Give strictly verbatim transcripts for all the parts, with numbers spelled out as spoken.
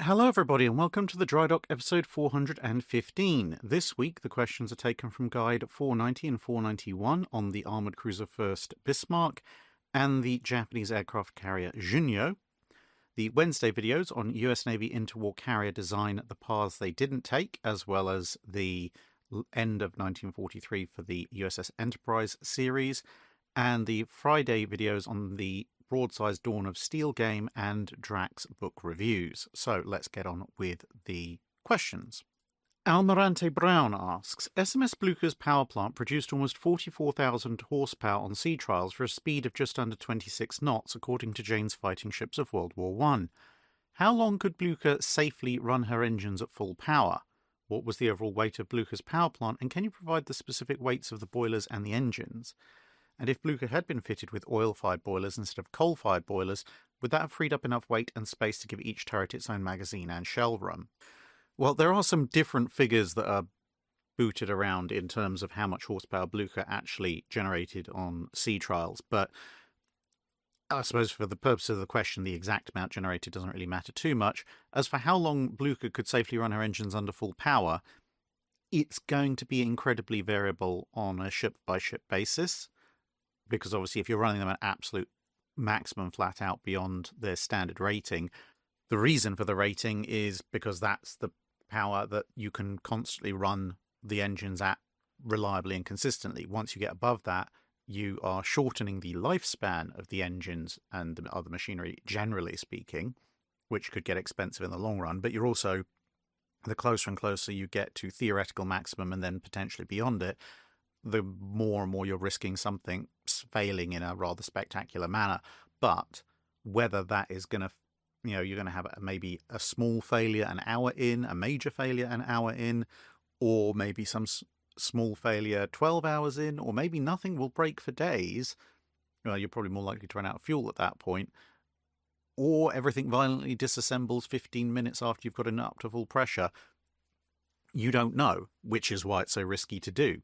Hello, everybody, and welcome to the Dry Dock episode four hundred fifteen. This week, the questions are taken from Guide four ninety and four ninety-one on the Armoured Cruiser First Bismarck and the Japanese aircraft carrier Junyo. The Wednesday videos on U S Navy interwar carrier design, the paths they didn't take, as well as the end of nineteen forty-three for the U S S Enterprise series, and the Friday videos on the Broadside's Dawn of Steel game and Drax book reviews. So let's get on with the questions. Almirante Brown asks, S M S Blucher's power plant produced almost forty-four thousand horsepower on sea trials for a speed of just under twenty-six knots, according to Jane's fighting ships of World War One. How long could Blucher safely run her engines at full power? What was the overall weight of Blucher's power plant, and can you provide the specific weights of the boilers and the engines? And if Blucher had been fitted with oil-fired boilers instead of coal-fired boilers, would that have freed up enough weight and space to give each turret its own magazine and shell room? Well, there are some different figures that are booted around in terms of how much horsepower Blucher actually generated on sea trials, but I suppose for the purpose of the question, the exact amount generated doesn't really matter too much. As for how long Blucher could safely run her engines under full power, it's going to be incredibly variable on a ship-by-ship basis, because obviously if you're running them at absolute maximum flat out beyond their standard rating, the reason for the rating is because that's the power that you can constantly run the engines at reliably and consistently. Once you get above that, you are shortening the lifespan of the engines and the other machinery, generally speaking, which could get expensive in the long run, but you're also, the closer and closer you get to theoretical maximum and then potentially beyond it, the more and more you're risking something failing in a rather spectacular manner. But whether that is going to, you know, you're going to have maybe a small failure an hour in, a major failure an hour in, or maybe some s- small failure twelve hours in, or maybe nothing will break for days. Well, you're probably more likely to run out of fuel at that point. Or everything violently disassembles fifteen minutes after you've got it up to full pressure. You don't know, which is why it's so risky to do.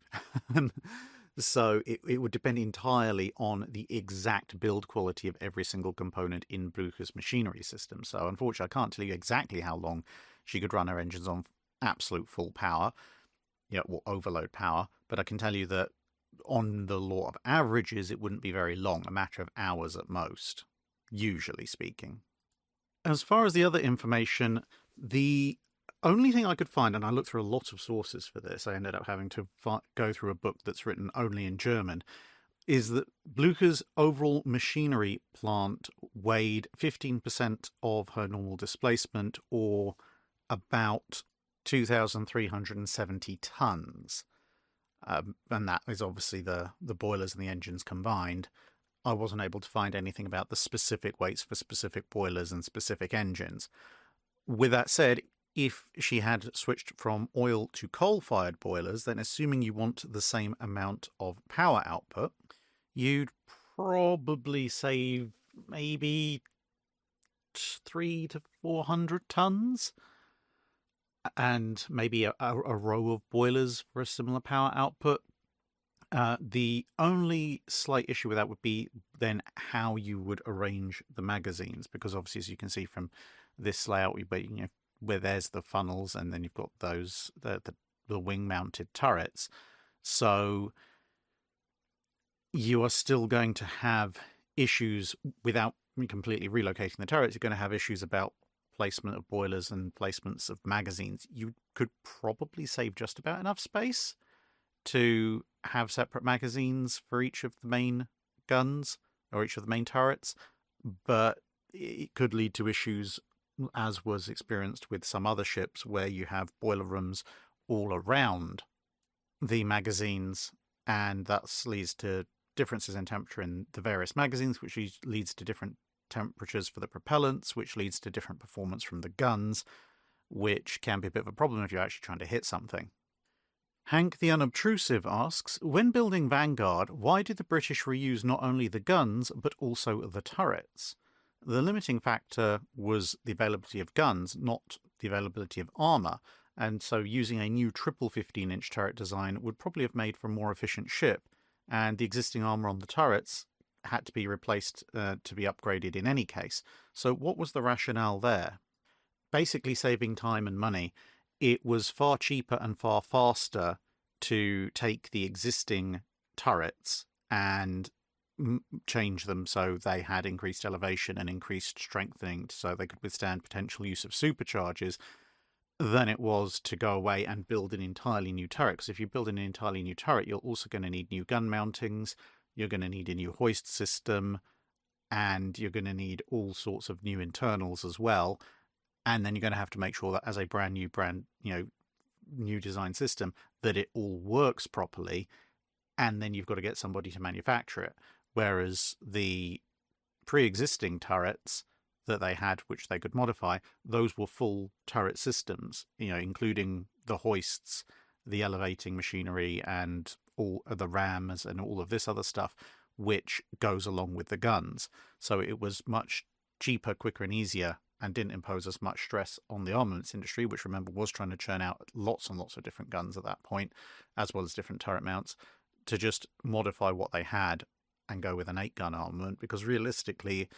So it, it would depend entirely on the exact build quality of every single component in Blucher's machinery system. So unfortunately, I can't tell you exactly how long she could run her engines on absolute full power, you know, or overload power, but I can tell you that on the law of averages, it wouldn't be very long, a matter of hours at most, usually speaking. As far as the other information, the only thing I could find, and I looked through a lot of sources for this, I ended up having to fi- go through a book that's written only in German, is that Blucher's overall machinery plant weighed fifteen percent of her normal displacement, or about two thousand three hundred seventy tons. Um, and that is obviously the, the boilers and the engines combined. I wasn't able to find anything about the specific weights for specific boilers and specific engines. With that said, if she had switched from oil to coal-fired boilers, then assuming you want the same amount of power output, you'd probably save maybe three to four hundred tons, and maybe a, a, a row of boilers for a similar power output. Uh, the only slight issue with that would be then how you would arrange the magazines, because obviously, as you can see from this layout, we you know. where there's the funnels and then you've got those the, the the wing-mounted turrets. So you are still going to have issues without completely relocating the turrets. You're going to have issues about placement of boilers and placements of magazines. You could probably save just about enough space to have separate magazines for each of the main guns or each of the main turrets, but it could lead to issues, as was experienced with some other ships, where you have boiler rooms all around the magazines, and that leads to differences in temperature in the various magazines, which leads to different temperatures for the propellants, which leads to different performance from the guns, which can be a bit of a problem if you're actually trying to hit something. Hank the Unobtrusive asks, when building Vanguard, why did the British reuse not only the guns, but also the turrets? The limiting factor was the availability of guns, not the availability of armour, and so using a new triple fifteen-inch turret design would probably have made for a more efficient ship, and the existing armour on the turrets had to be replaced uh, to be upgraded in any case. So what was the rationale there? basically saving time and money. It was far cheaper and far faster to take the existing turrets and change them so they had increased elevation and increased strengthening so they could withstand potential use of supercharges than it was to go away and build an entirely new turret. Because if you build an entirely new turret, you're also going to need new gun mountings, you're going to need a new hoist system, and you're going to need all sorts of new internals as well. And then you're going to have to make sure that as a brand new brand, you know, new design system, that it all works properly. And then you've got to get somebody to manufacture it. Whereas the pre-existing turrets that they had, which they could modify, those were full turret systems, you know, including the hoists, the elevating machinery, and all the rams and all of this other stuff, which goes along with the guns. So it was much cheaper, quicker, and easier, and didn't impose as much stress on the armaments industry, which, remember, was trying to churn out lots and lots of different guns at that point, as well as different turret mounts, to just modify what they had and go with an eight-gun armament, because realistically,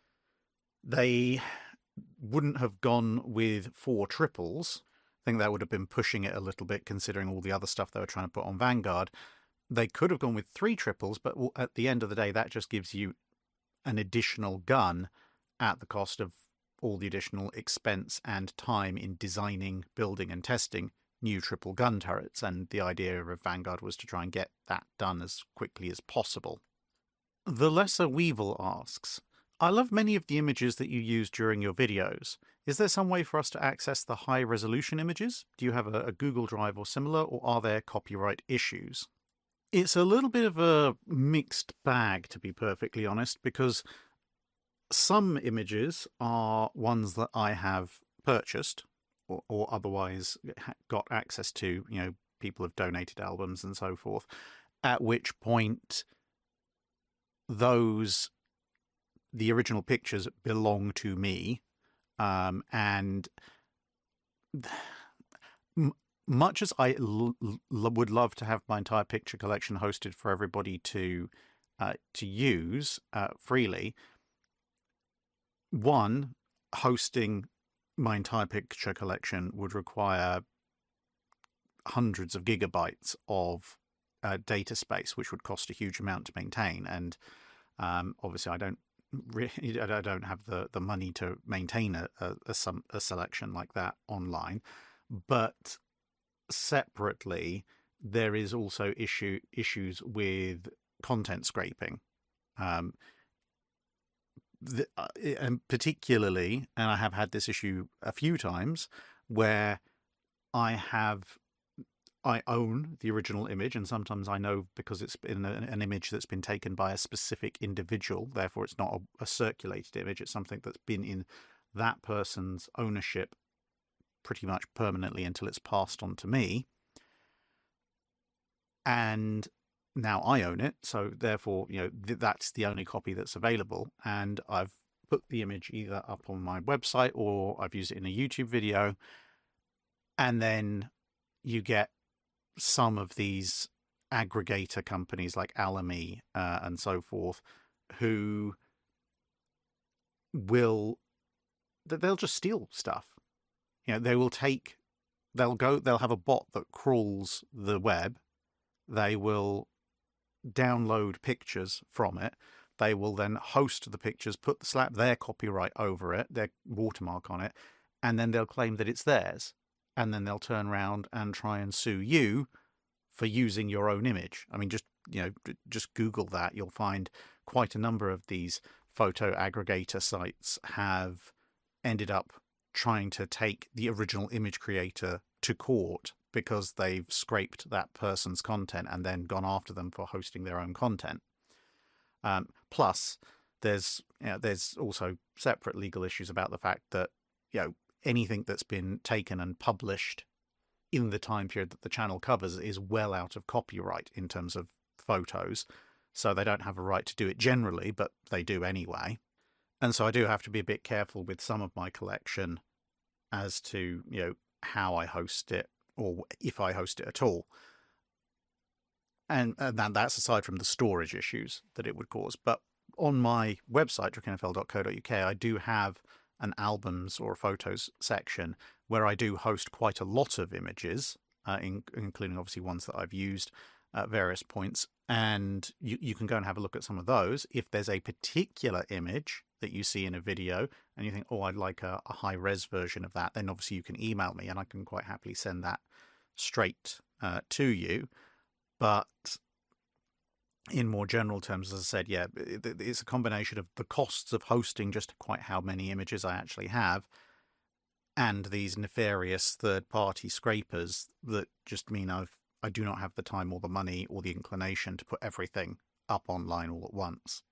they wouldn't have gone with four triples. I think that would have been pushing it a little bit, considering all the other stuff they were trying to put on Vanguard. They could have gone with three triples, but at the end of the day, that just gives you an additional gun at the cost of all the additional expense and time in designing, building, and testing new triple gun turrets. And the idea of Vanguard was to try and get that done as quickly as possible. The Lesser Weevil asks, I love many of the images that you use during your videos. Is there some way for us to access the high-resolution images? Do you have a, a Google Drive or similar, or are there copyright issues? It's a little bit of a mixed bag, to be perfectly honest, because some images are ones that I have purchased or, or otherwise got access to. You know, people have donated albums and so forth, at which point those, the original pictures belong to me, um, and m- much as I l- l- would love to have my entire picture collection hosted for everybody to uh, to use uh, freely, one, hosting my entire picture collection would require hundreds of gigabytes of uh, data space, which would cost a huge amount to maintain, and um, obviously I don't really, I don't have the, the money to maintain a, a, a, some, a selection like that online. But separately, there is also issue issues with content scraping, um, the, uh, and particularly, and I have had this issue a few times, where I have I own the original image, and sometimes I know because it's been an, an image that's been taken by a specific individual, therefore it's not a, a circulated image, it's something that's been in that person's ownership pretty much permanently until it's passed on to me. And now I own it, so therefore, you know, th- that's the only copy that's available, and I've put the image either up on my website or I've used it in a YouTube video, and then you get some of these aggregator companies like Alamy uh, and so forth, who will, they'll just steal stuff. You know, they will take, they'll go, they'll have a bot that crawls the web. They will download pictures from it. They will then host the pictures, put the slap their copyright over it, their watermark on it, and then they'll claim that it's theirs. And then they'll turn around and try and sue you for using your own image. I mean, just, you know, just Google that. You'll find quite a number of these photo aggregator sites have ended up trying to take the original image creator to court because they've scraped that person's content and then gone after them for hosting their own content. Um, plus, there's you know, there's also separate legal issues about the fact that, you know, anything that's been taken and published in the time period that the channel covers is well out of copyright in terms of photos. So they don't have a right to do it generally, but they do anyway. And so I do have to be a bit careful with some of my collection as to, you know, how I host it, or if I host it at all. And, and that's aside from the storage issues that it would cause. But on my website, drakkenfl dot co dot uk, I do have an albums or photos section where I do host quite a lot of images, uh, in, including obviously ones that I've used at various points. And you, you can go and have a look at some of those. If there's a particular image that you see in a video and you think, oh, I'd like a, a high-res version of that, then obviously you can email me and I can quite happily send that straight uh, to you. But in more general terms, as I said, yeah, it's a combination of the costs of hosting just quite how many images I actually have, and these nefarious third-party scrapers that just mean I've I do not have the time or the money or the inclination to put everything up online all at once.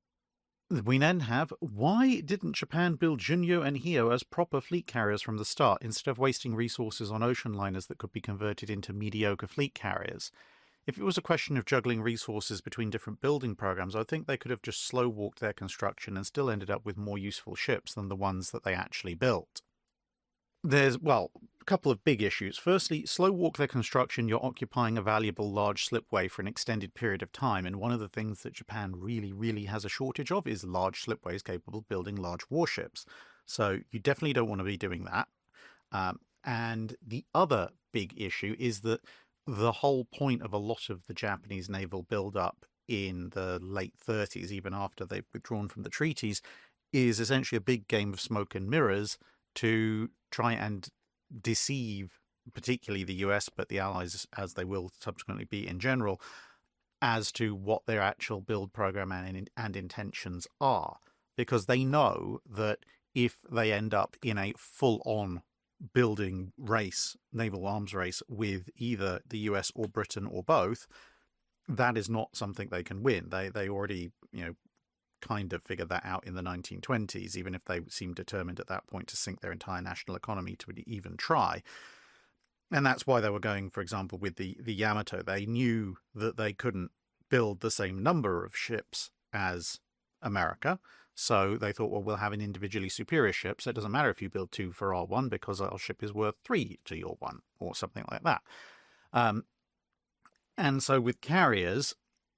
We then have, why didn't Japan build Junyo and Hio as proper fleet carriers from the start, instead of wasting resources on ocean liners that could be converted into mediocre fleet carriers? If it was a question of juggling resources between different building programs, I think they could have just slow-walked their construction and still ended up with more useful ships than the ones that they actually built. There's, well, a couple of big issues. Firstly, slow walk their construction, you're occupying a valuable large slipway for an extended period of time, and one of the things that Japan really, really has a shortage of is large slipways capable of building large warships. So you definitely don't want to be doing that. Um, and the other big issue is that the whole point of a lot of the Japanese naval build-up in the late thirties, even after they've withdrawn from the treaties, is essentially a big game of smoke and mirrors to try and deceive particularly the U S, but the Allies, as they will subsequently be in general, as to what their actual build program and, and intentions are. Because they know that if they end up in a full-on building race, naval arms race, with either the U S or Britain or both, that is not something they can win. They they already, you know, kind of figured that out in the nineteen twenties, even if they seemed determined at that point to sink their entire national economy to even try. And that's why they were going, for example, with the, the Yamato. They knew that they couldn't build the same number of ships as America, so they thought, well, we'll have an individually superior ship, so it doesn't matter if you build two for our one, because our ship is worth three to your one, or something like that. Um, and so with carriers,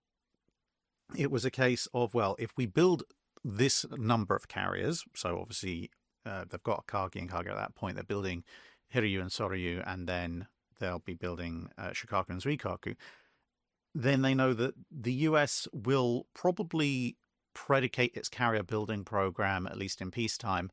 it was a case of, well, if we build this number of carriers, so obviously uh, they've got Akagi and Kaga at that point, they're building Hiryu and Soryu, and then they'll be building uh, Shikaku and Zuikaku, then they know that the U S will probably predicate its carrier building program, at least in peacetime,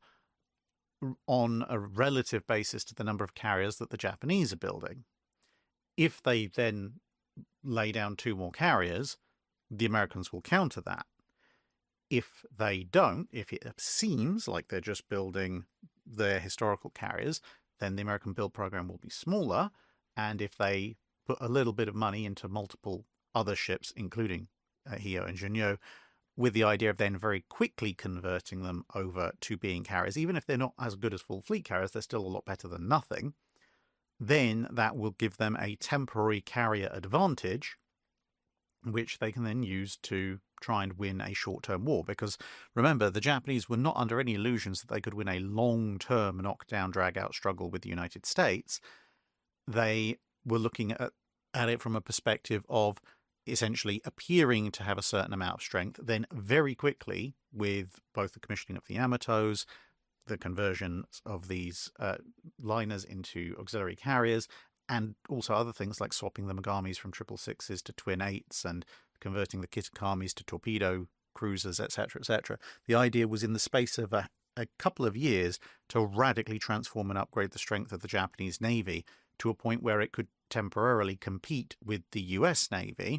on a relative basis to the number of carriers that the Japanese are building. If they then lay down two more carriers, the Americans will counter that. If they don't, if it seems like they're just building their historical carriers, then the American build program will be smaller. And if they put a little bit of money into multiple other ships, including uh, Hio and Junyo, with the idea of then very quickly converting them over to being carriers, even if they're not as good as full fleet carriers, they're still a lot better than nothing, then that will give them a temporary carrier advantage, which they can then use to try and win a short-term war. Because remember, the Japanese were not under any illusions that they could win a long-term knockdown, drag-out struggle with the United States. They were looking at, at it from a perspective of essentially appearing to have a certain amount of strength, then very quickly, with both the commissioning of the Yamatos, the conversion of these uh, liners into auxiliary carriers, and also other things like swapping the Megamis from triple sixes to twin eights and converting the Kitakamis to torpedo cruisers, et cetera, et cetera. The idea was in the space of a, a couple of years to radically transform and upgrade the strength of the Japanese Navy to a point where it could temporarily compete with the U S Navy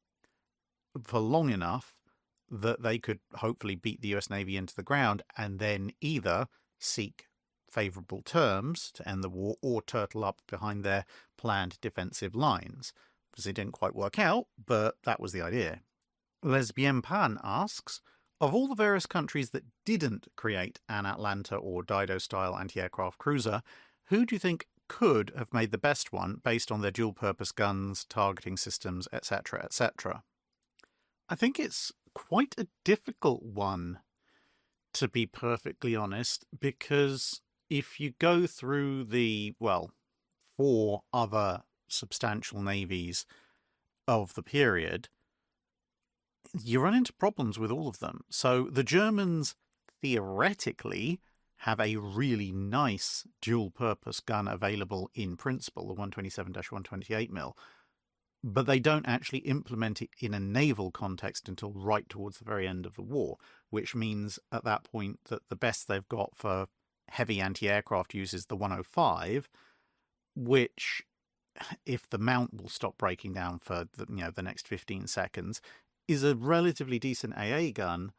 for long enough that they could hopefully beat the U S Navy into the ground and then either seek favourable terms to end the war or turtle up behind their planned defensive lines. Because it didn't quite work out, but that was the idea. Lesbian Pan asks, of all the various countries that didn't create an Atlanta or Dido-style anti-aircraft cruiser, who do you think could have made the best one based on their dual-purpose guns, targeting systems, et cetera, et cetera? I think it's quite a difficult one, to be perfectly honest, because if you go through the, well, four other substantial navies of the period, you run into problems with all of them. So the Germans theoretically have a really nice dual-purpose gun available in principle, the one twenty-seven to one twenty-eight millimeter, but they don't actually implement it in a naval context until right towards the very end of the war, which means at that point that the best they've got for heavy anti-aircraft use is the one oh five, which, if the mount will stop breaking down for the, you know, the next fifteen seconds, is a relatively decent A A gun,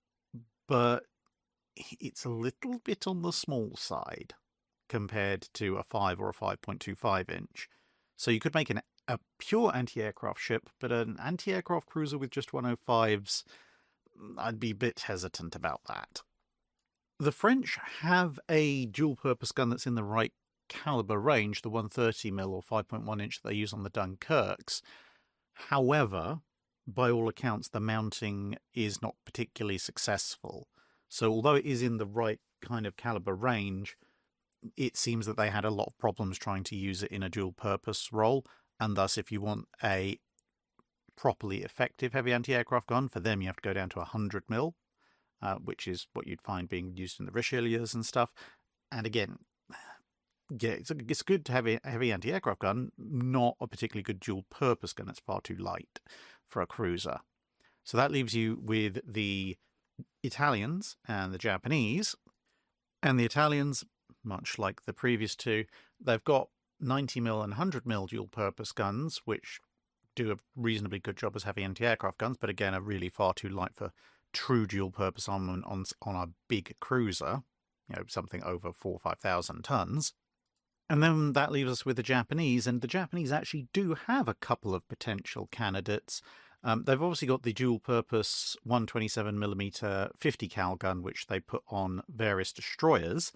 but it's a little bit on the small side compared to a five or a five point two five inch. So you could make an, a pure anti-aircraft ship, but an anti-aircraft cruiser with just one oh fives, I'd be a bit hesitant about that. The French have a dual-purpose gun that's in the right caliber range, the one thirty millimeter or five point one inch that they use on the Dunkirks. However, by all accounts, the mounting is not particularly successful. So although it is in the right kind of caliber range, it seems that they had a lot of problems trying to use it in a dual-purpose role, and thus if you want a properly effective heavy anti-aircraft gun, for them you have to go down to one hundred millimeter, uh, which is what you'd find being used in the Richelieus and stuff. And again, yeah, it's, a, it's good to have a heavy anti-aircraft gun, not a particularly good dual-purpose gun. It's far too light for a cruiser. So that leaves you with the Italians and the Japanese. And the Italians, much like the previous two, they've got ninety millimeter and one hundred millimeter dual-purpose guns, which do a reasonably good job as heavy anti-aircraft guns, but again are really far too light for true dual-purpose armament on, on a big cruiser, you know, something over four or five thousand tons. And then that leaves us with the Japanese, and the Japanese actually do have a couple of potential candidates. Um, they've obviously got the dual-purpose one twenty-seven millimeter fifty cal gun, which they put on various destroyers,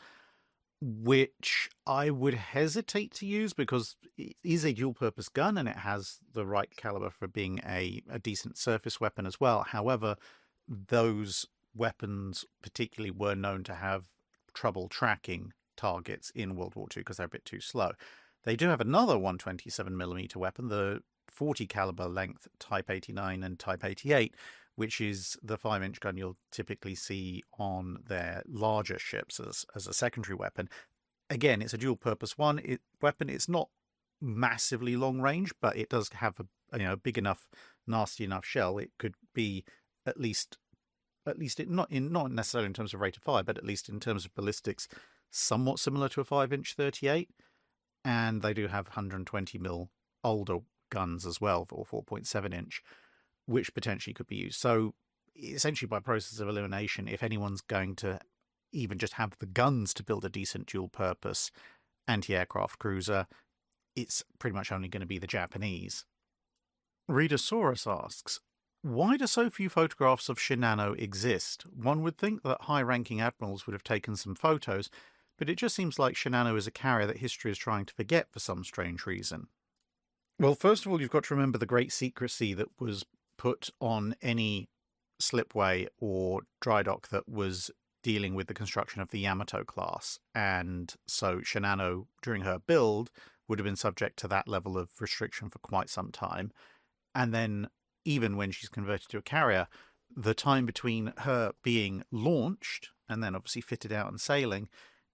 which I would hesitate to use because it is a dual-purpose gun and it has the right caliber for being a, a decent surface weapon as well. However, those weapons particularly were known to have trouble tracking targets in World War Two because they're a bit too slow. They do have another one twenty-seven millimeter weapon, the forty caliber length Type eighty-nine and Type eighty-eight, which is the five inch gun you'll typically see on their larger ships as, as a secondary weapon. Again, it's a dual-purpose one. It, weapon. It's not massively long range, but it does have a you know big enough, nasty enough shell. It could be at least, at least it, not in not necessarily in terms of rate of fire, but at least in terms of ballistics, somewhat similar to a five inch thirty-eight. And they do have one hundred twenty millimeter older guns as well, or four point seven inch, which potentially could be used. So essentially by process of elimination, if anyone's going to even just have the guns to build a decent dual-purpose anti-aircraft cruiser, it's pretty much only going to be the Japanese. Readersaurus asks, why do so few photographs of Shinano exist? One would think that high-ranking admirals would have taken some photos, but it just seems like Shinano is a carrier that history is trying to forget for some strange reason. Well, first of all, you've got to remember the great secrecy that was put on any slipway or dry dock that was dealing with the construction of the Yamato class. And so Shinano, during her build, would have been subject to that level of restriction for quite some time. And then even when she's converted to a carrier, the time between her being launched and then obviously fitted out and sailing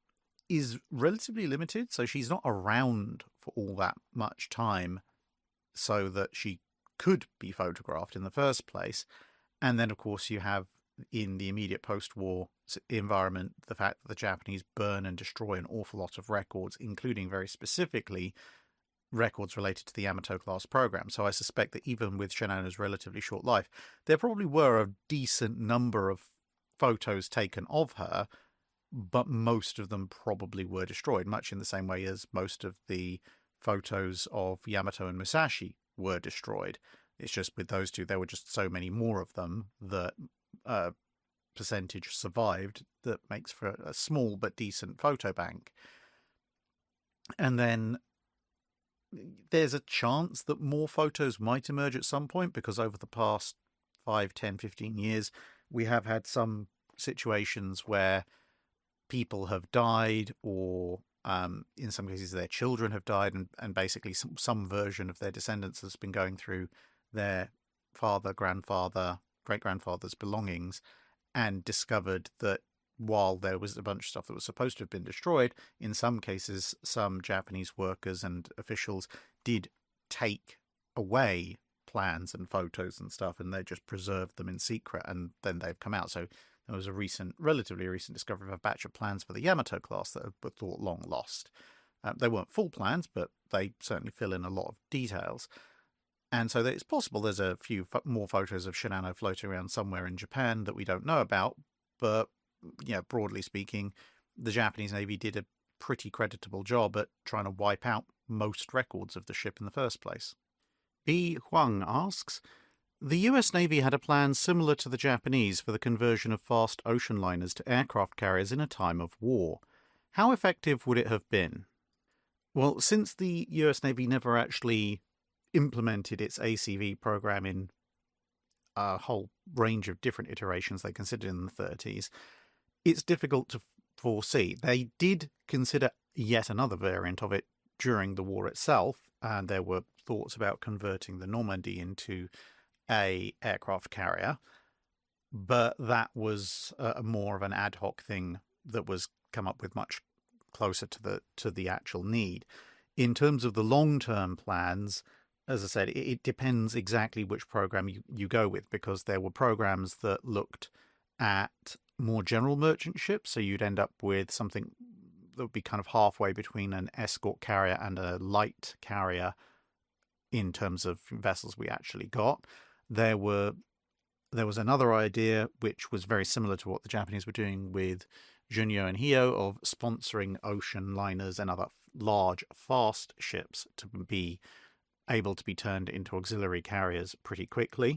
is relatively limited. So she's not around for all that much time so that she could be photographed in the first place. And then, of course, you have in the immediate post-war environment the fact that the Japanese burn and destroy an awful lot of records, including very specifically records related to the Yamato-class program. So I suspect that even with Shinano's relatively short life, there probably were a decent number of photos taken of her, but most of them probably were destroyed, much in the same way as most of the photos of Yamato and Musashi were destroyed. It's just with those two, there were just so many more of them that uh, percentage survived that makes for a small but decent photo bank. And then there's a chance that more photos might emerge at some point, because over the past five, ten, fifteen years, we have had some situations where people have died, or um, in some cases their children have died, and, and basically some, some version of their descendants has been going through their father, grandfather, great-grandfather's belongings and discovered that while there was a bunch of stuff that was supposed to have been destroyed, in some cases, some Japanese workers and officials did take away plans and photos and stuff, and they just preserved them in secret, and then they've come out. So there was a recent, relatively recent discovery of a batch of plans for the Yamato class that were thought long lost. Uh, they weren't full plans, but they certainly fill in a lot of details. And so it's possible there's a few more photos of Shinano floating around somewhere in Japan that we don't know about. But, you know, broadly speaking, the Japanese Navy did a pretty creditable job at trying to wipe out most records of the ship in the first place. B. Huang asks, the U S Navy had a plan similar to the Japanese for the conversion of fast ocean liners to aircraft carriers in a time of war. How effective would it have been? Well, since the U S Navy never actually implemented its A C V program in a whole range of different iterations they considered in the thirties, it's difficult to foresee. They did consider yet another variant of it during the war itself, and there were thoughts about converting the Normandy into a aircraft carrier, but that was a more of an ad hoc thing that was come up with much closer to the to the actual need. In terms of the long-term plans, as I said, it, it depends exactly which program you, you go with, because there were programs that looked at more general merchant ships, so you'd end up with something that would be kind of halfway between an escort carrier and a light carrier in terms of vessels we actually got. There were there was another idea which was very similar to what the Japanese were doing with Junyo and Hio, of sponsoring ocean liners and other large, fast ships to be able to be turned into auxiliary carriers pretty quickly.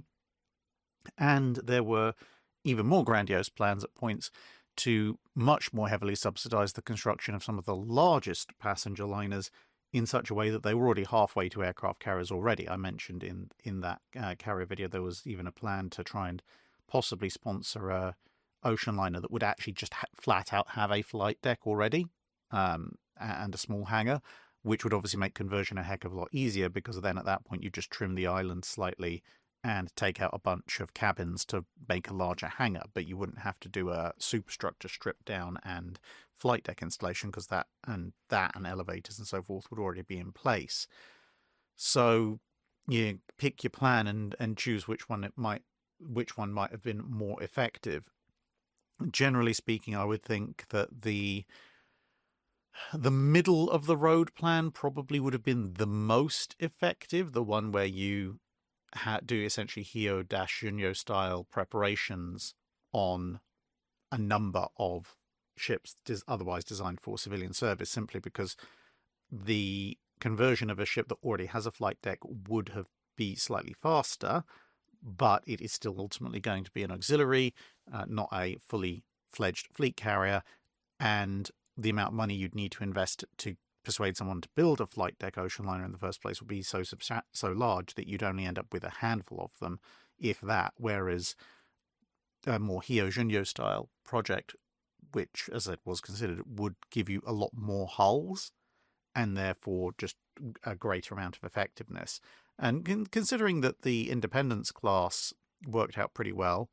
And there were even more grandiose plans at points to much more heavily subsidize the construction of some of the largest passenger liners in such a way that they were already halfway to aircraft carriers already. I mentioned in, in that uh, carrier video there was even a plan to try and possibly sponsor a ocean liner that would actually just ha- flat out have a flight deck already, um, and a small hangar, which would obviously make conversion a heck of a lot easier, because then at that point you just trim the island slightly and take out a bunch of cabins to make a larger hangar, but you wouldn't have to do a superstructure strip down and flight deck installation, because that and that and elevators and so forth would already be in place. So you pick your plan and and choose which one it might which one might have been more effective. Generally speaking, I would think that the the middle of the road plan probably would have been the most effective, the one where you ha- do essentially Hio-Junyo style preparations on a number of ships des- otherwise designed for civilian service, simply because the conversion of a ship that already has a flight deck would have be slightly faster, but it is still ultimately going to be an auxiliary, uh, not a fully fledged fleet carrier, and the amount of money you'd need to invest to persuade someone to build a flight deck ocean liner in the first place would be so substra- so large that you'd only end up with a handful of them, if that, whereas a more Hio-Junyo style project, which, as it was considered, would give you a lot more hulls and therefore just a greater amount of effectiveness. And con- considering that the Independence class worked out pretty well,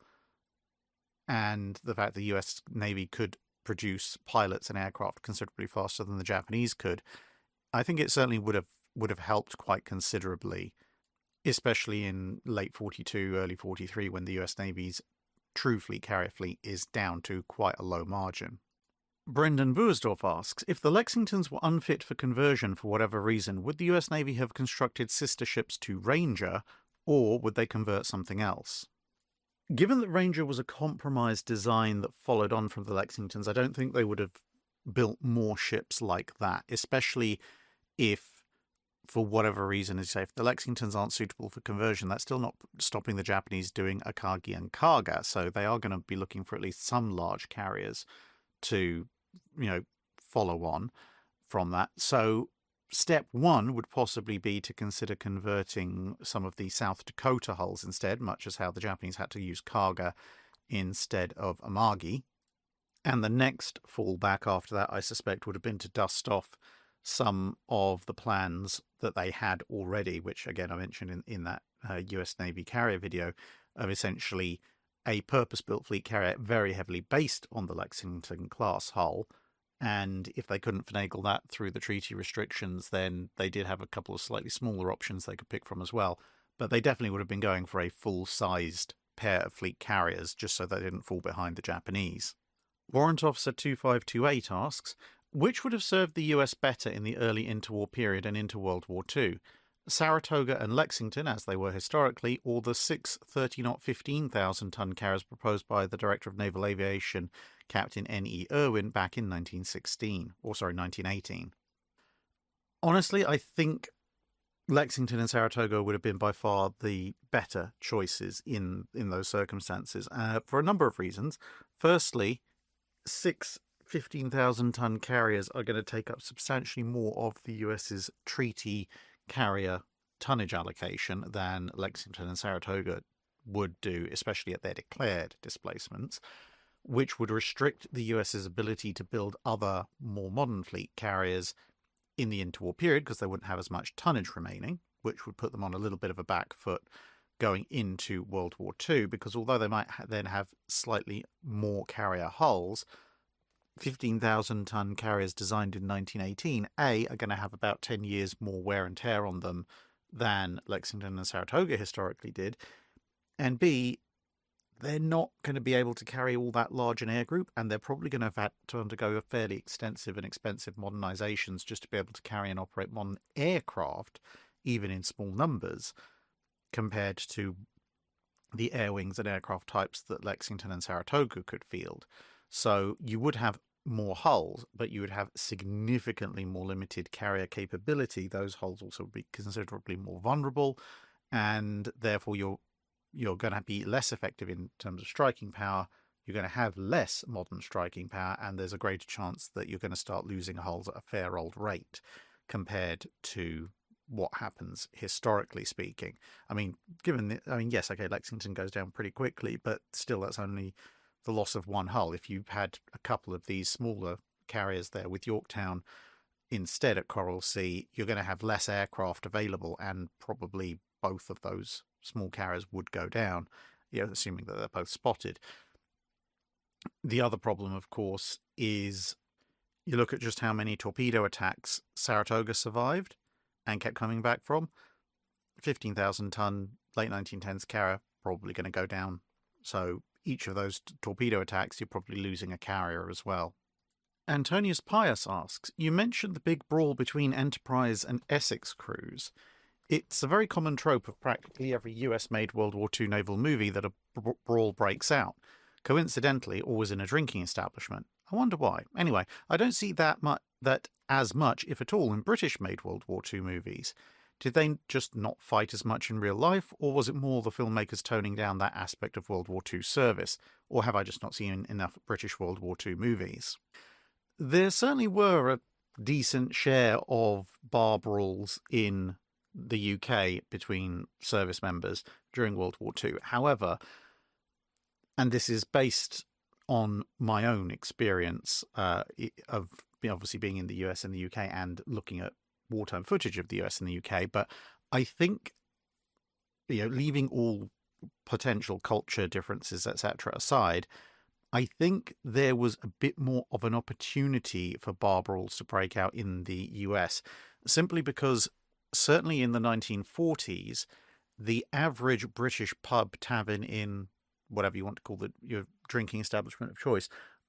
and the fact the U S Navy could produce pilots and aircraft considerably faster than the Japanese could, I think it certainly would have would have helped quite considerably, especially in late forty-two, early forty-three, when the U S Navy's true fleet carrier fleet is down to quite a low margin. Brendan Buersdorf asks, if the Lexingtons were unfit for conversion for whatever reason, would the U S Navy have constructed sister ships to Ranger, or would they convert something else? Given that Ranger was a compromised design that followed on from the Lexingtons, I don't think they would have built more ships like that, especially if, for whatever reason, as you say, if the Lexingtons aren't suitable for conversion, that's still not stopping the Japanese doing Akagi and Kaga, so they are going to be looking for at least some large carriers to, you know, follow on from that. So step one would possibly be to consider converting some of the South Dakota hulls instead, much as how the Japanese had to use Kaga instead of Amagi. And the next fallback after that, I suspect, would have been to dust off some of the plans that they had already, which, again, I mentioned in, in that uh, U S Navy carrier video, of essentially a purpose-built fleet carrier very heavily based on the Lexington-class hull, and if they couldn't finagle that through the treaty restrictions, then they did have a couple of slightly smaller options they could pick from as well. But they definitely would have been going for a full-sized pair of fleet carriers just so they didn't fall behind the Japanese. Warrant Officer two five two eight asks, which would have served the U S better in the early interwar period and into World War Two? Saratoga and Lexington, as they were historically, or the six thirty-knot fifteen thousand ton carriers proposed by the Director of Naval Aviation, Captain N E Irwin, back in nineteen sixteen, or sorry, nineteen eighteen. Honestly, I think Lexington and Saratoga would have been by far the better choices in, in those circumstances, uh, for a number of reasons. Firstly, six fifteen thousand ton carriers are going to take up substantially more of the US's treaty carrier tonnage allocation than Lexington and Saratoga would do, especially at their declared displacements, which would restrict the US's ability to build other, more modern fleet carriers in the interwar period because they wouldn't have as much tonnage remaining, which would put them on a little bit of a back foot going into World War Two, because although they might ha- then have slightly more carrier hulls, fifteen thousand ton carriers designed in nineteen eighteen, A, are going to have about ten years more wear and tear on them than Lexington and Saratoga historically did, and B, they're not going to be able to carry all that large an air group, and they're probably going to have had to undergo a fairly extensive and expensive modernizations just to be able to carry and operate modern aircraft, even in small numbers, compared to the air wings and aircraft types that Lexington and Saratoga could field. So you would have more hulls, but you would have significantly more limited carrier capability. Those hulls also would be considerably more vulnerable, and therefore you're you're going to be less effective in terms of striking power. You're going to have less modern striking power, and there's a greater chance that you're going to start losing hulls at a fair old rate compared to what happens historically speaking. I mean, given the, I mean, yes, okay, Lexington goes down pretty quickly, but still that's only the loss of one hull. If you've had a couple of these smaller carriers there with Yorktown instead at Coral Sea, you're going to have less aircraft available, and probably both of those small carriers would go down, you know, assuming that they're both spotted. The other problem, of course, is you look at just how many torpedo attacks Saratoga survived and kept coming back from. fifteen thousand ton late nineteen tens carrier, probably going to go down. So each of those t- torpedo attacks, you're probably losing a carrier as well. Antonius Pius asks, you mentioned the big brawl between Enterprise and Essex crews. It's a very common trope of practically every U S-made World War Two naval movie that a b- brawl breaks out. Coincidentally, always in a drinking establishment. I wonder why. Anyway, I don't see that much, that as much, if at all, in British-made World War Two movies. Did they just not fight as much in real life, or was it more the filmmakers toning down that aspect of World War Two service? Or have I just not seen enough British World War Two movies? There certainly were a decent share of bar brawls in the U K between service members during World War Two. However, and this is based on my own experience uh, of obviously being in the U S and the U K and looking at wartime footage of the U S and the U K, but I think, you know, leaving all potential culture differences, et cetera aside, I think there was a bit more of an opportunity for bar brawls to break out in the U S, simply because certainly in the nineteen forties, the average British pub, tavern, inn, whatever you want to call the, your drinking establishment of choice,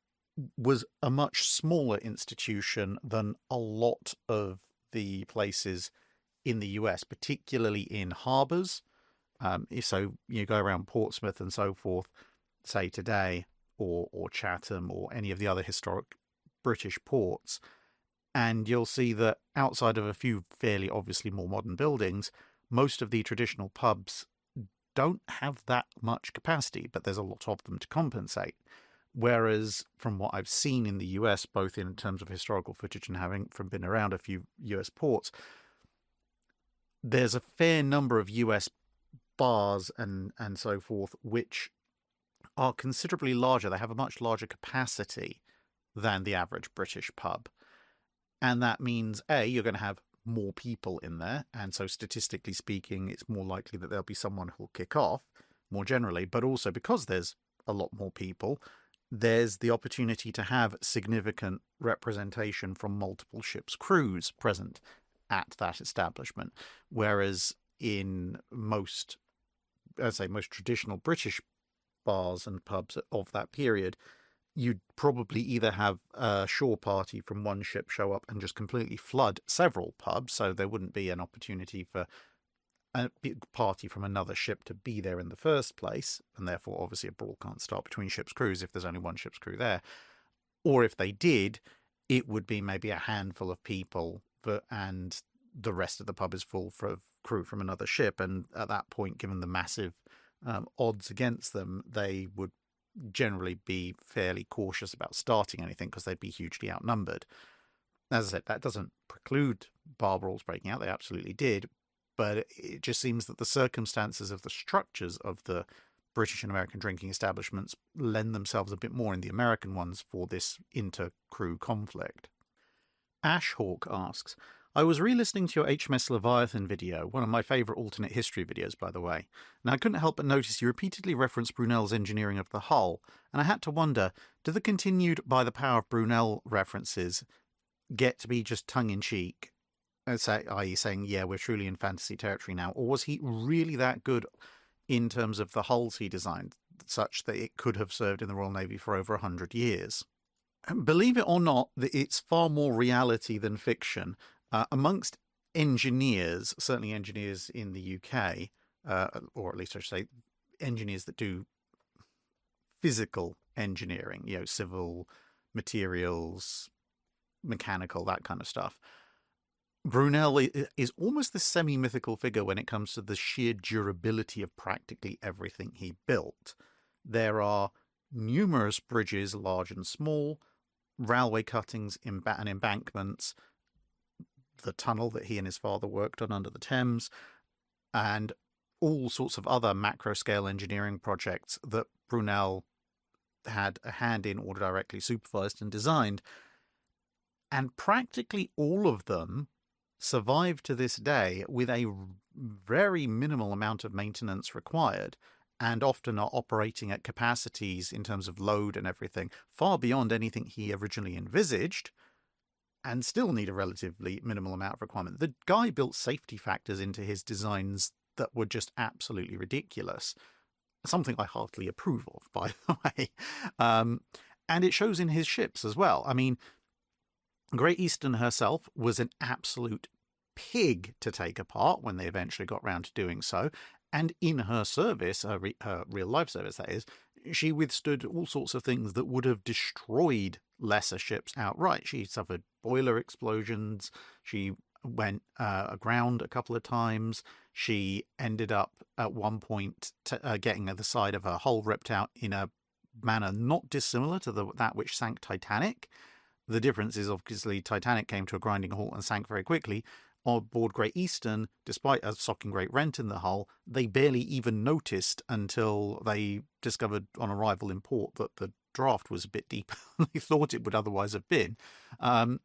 was a much smaller institution than a lot of the places in the U S, particularly in harbours. Um, so you go around Portsmouth and so forth, say today, or or Chatham, or any of the other historic British ports, and you'll see that outside of a few fairly obviously more modern buildings, most of the traditional pubs don't have that much capacity, but there's a lot of them to compensate. Whereas from what I've seen in the U S, both in terms of historical footage and having from been around a few U S ports, there's a fair number of U S bars and, and so forth which are considerably larger. They have a much larger capacity than the average British pub. And that means, A, you're going to have more people in there, and so statistically speaking, it's more likely that there'll be someone who'll kick off more generally, but also because there's a lot more people, there's the opportunity to have significant representation from multiple ships' crews present at that establishment. Whereas in most, I'd say most traditional British bars and pubs of that period, you'd probably either have a shore party from one ship show up and just completely flood several pubs, so there wouldn't be an opportunity for a big party from another ship to be there in the first place, and therefore obviously a brawl can't start between ships' crews if there's only one ship's crew there. Or if they did, it would be maybe a handful of people, but, and the rest of the pub is full of crew from another ship, and at that point, given the massive um, odds against them, they would generally be fairly cautious about starting anything because they'd be hugely outnumbered. As I said, that doesn't preclude bar brawls breaking out. They absolutely did. But it just seems that the circumstances of the structures of the British and American drinking establishments lend themselves a bit more in the American ones for this inter-crew conflict. Ashhawk asks, I was re-listening to your H M S Leviathan video, one of my favourite alternate history videos, by the way, and I couldn't help but notice you repeatedly referenced Brunel's engineering of the hull, and I had to wonder, do the continued by the power of Brunel references get to be just tongue-in-cheek, that is saying, yeah, we're truly in fantasy territory now, or was he really that good in terms of the hulls he designed, such that it could have served in the Royal Navy for over a hundred years? And believe it or not, it's far more reality than fiction. Uh, amongst engineers, certainly engineers in the U K, uh, or at least I should say engineers that do physical engineering, you know, civil, materials, mechanical, that kind of stuff, Brunel is almost the semi-mythical figure when it comes to the sheer durability of practically everything he built. There are numerous bridges, large and small, railway cuttings and embankments, the tunnel that he and his father worked on under the Thames, and all sorts of other macro-scale engineering projects that Brunel had a hand in or directly supervised and designed. And practically all of them survive to this day with a very minimal amount of maintenance required, and often are operating at capacities in terms of load and everything far beyond anything he originally envisaged, and still need a relatively minimal amount of requirement. The guy built safety factors into his designs that were just absolutely ridiculous, something I heartily approve of, by the way. Um, and it shows in his ships as well. I mean, Great Eastern herself was an absolute pig to take apart when they eventually got round to doing so. And in her service, her, re her real-life service, that is, she withstood all sorts of things that would have destroyed lesser ships outright. She suffered boiler explosions. She went uh, aground a couple of times. She ended up at one point t uh, getting the side of her hull ripped out in a manner not dissimilar to the, that which sank Titanic. The difference is obviously Titanic came to a grinding halt and sank very quickly. On board Great Eastern, despite a socking great rent in the hull, they barely even noticed until they discovered on arrival in port that the draft was a bit deeper than they thought it would otherwise have been. Um,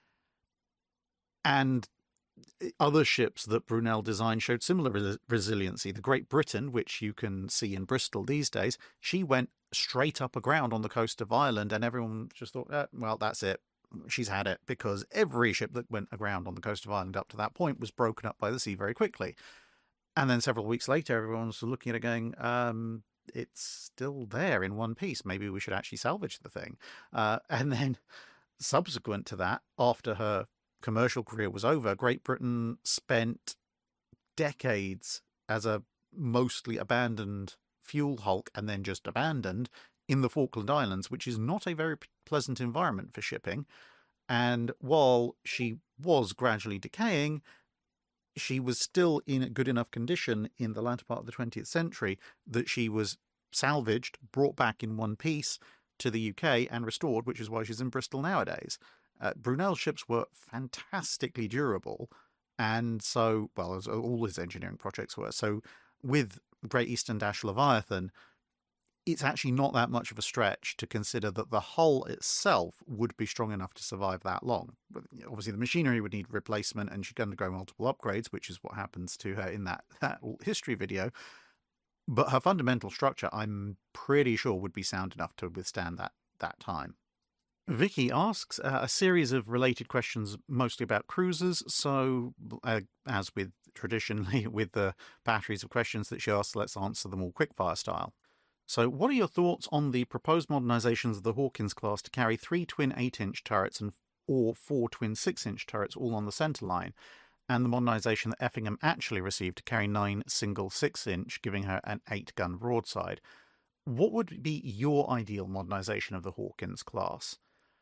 and other ships that Brunel designed showed similar res resiliency. The Great Britain, which you can see in Bristol these days, she went straight up aground on the coast of Ireland, and everyone just thought, eh, well, that's it. She's had it, because every ship that went aground on the coast of Ireland up to that point was broken up by the sea very quickly. And then several weeks later, everyone was looking at it going, um, it's still there in one piece. Maybe we should actually salvage the thing. Uh, and then subsequent to that, after her commercial career was over, Great Britain spent decades as a mostly abandoned fuel hulk and then just abandoned in the Falkland Islands, which is not a very pleasant environment for shipping. And while she was gradually decaying, she was still in a good enough condition in the latter part of the twentieth century that she was salvaged, brought back in one piece to the U K and restored, which is why she's in Bristol nowadays. Uh, Brunel's ships were fantastically durable, and so, well, as all his engineering projects were. So with Great Eastern Dash Leviathan, it's actually not that much of a stretch to consider that the hull itself would be strong enough to survive that long. But obviously, the machinery would need replacement, and she'd undergo multiple upgrades, which is what happens to her in that, that history video. But her fundamental structure, I'm pretty sure, would be sound enough to withstand that, that time. Vicky asks uh, a series of related questions, mostly about cruisers. So, uh, as with traditionally with the batteries of questions that she asks, let's answer them all quickfire style. So, what are your thoughts on the proposed modernizations of the Hawkins class to carry three twin eight-inch turrets and or four twin six-inch turrets all on the centre line, and the modernisation that Effingham actually received to carry nine single six-inch, giving her an eight-gun broadside? What would be your ideal modernisation of the Hawkins class?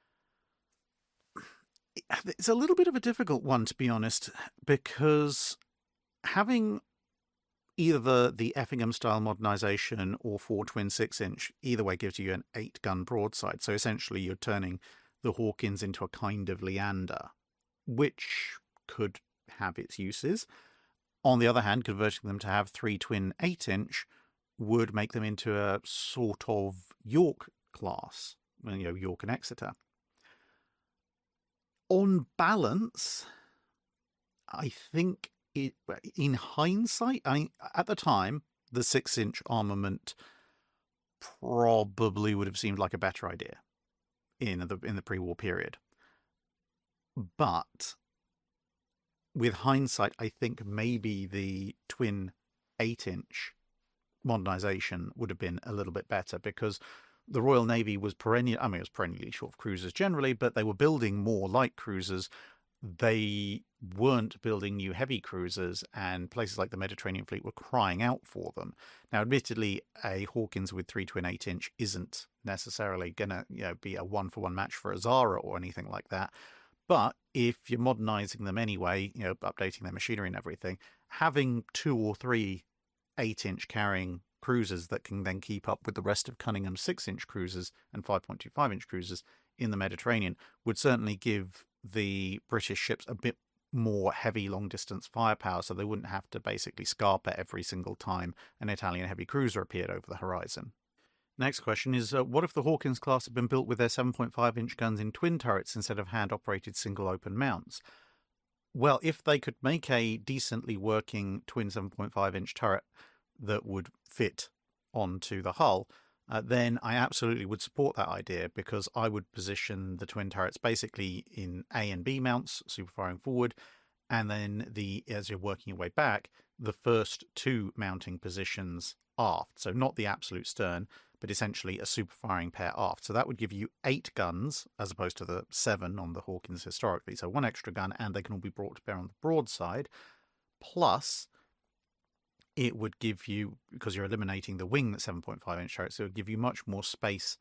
It's a little bit of a difficult one, to be honest, because having either the, the Effingham-style modernisation or four twin six-inch, either way gives you an eight-gun broadside. So essentially you're turning the Hawkins into a kind of Leander, which could have its uses. On the other hand, converting them to have three twin eight-inch would make them into a sort of York class, you know, York and Exeter. On balance, I think it, in hindsight, I at the time, the six-inch armament probably would have seemed like a better idea in the in the pre-war period. But with hindsight, I think maybe the twin eight-inch modernisation would have been a little bit better, because the Royal Navy was perennial. I mean, it was perennially short of cruisers generally, but they were building more light cruisers. They weren't building new heavy cruisers, and places like the Mediterranean Fleet were crying out for them. Now, admittedly, a Hawkins with three twin eight-inch isn't necessarily going to, you know, be a one-for-one match for a Zara or anything like that. But if you're modernising them anyway, you know, updating their machinery and everything, having two or three eight-inch carrying cruisers that can then keep up with the rest of Cunningham's six-inch cruisers and five point two five inch cruisers in the Mediterranean would certainly give the British ships a bit more heavy long-distance firepower, so they wouldn't have to basically scarper every single time an Italian heavy cruiser appeared over the horizon. Next question is, uh, what if the Hawkins class had been built with their seven point five inch guns in twin turrets instead of hand-operated single open mounts? Well, if they could make a decently working twin seven point five inch turret that would fit onto the hull, uh, then I absolutely would support that idea, because I would position the twin turrets basically in A and B mounts, super firing forward, and then the as you're working your way back, the first two mounting positions aft. So not the absolute stern, but essentially a super firing pair aft. So that would give you eight guns as opposed to the seven on the Hawkins historically. So one extra gun, and they can all be brought to bear on the broadside. Plus, it would give you, because you're eliminating the wing that's seven point five inch turrets, it would give you much more space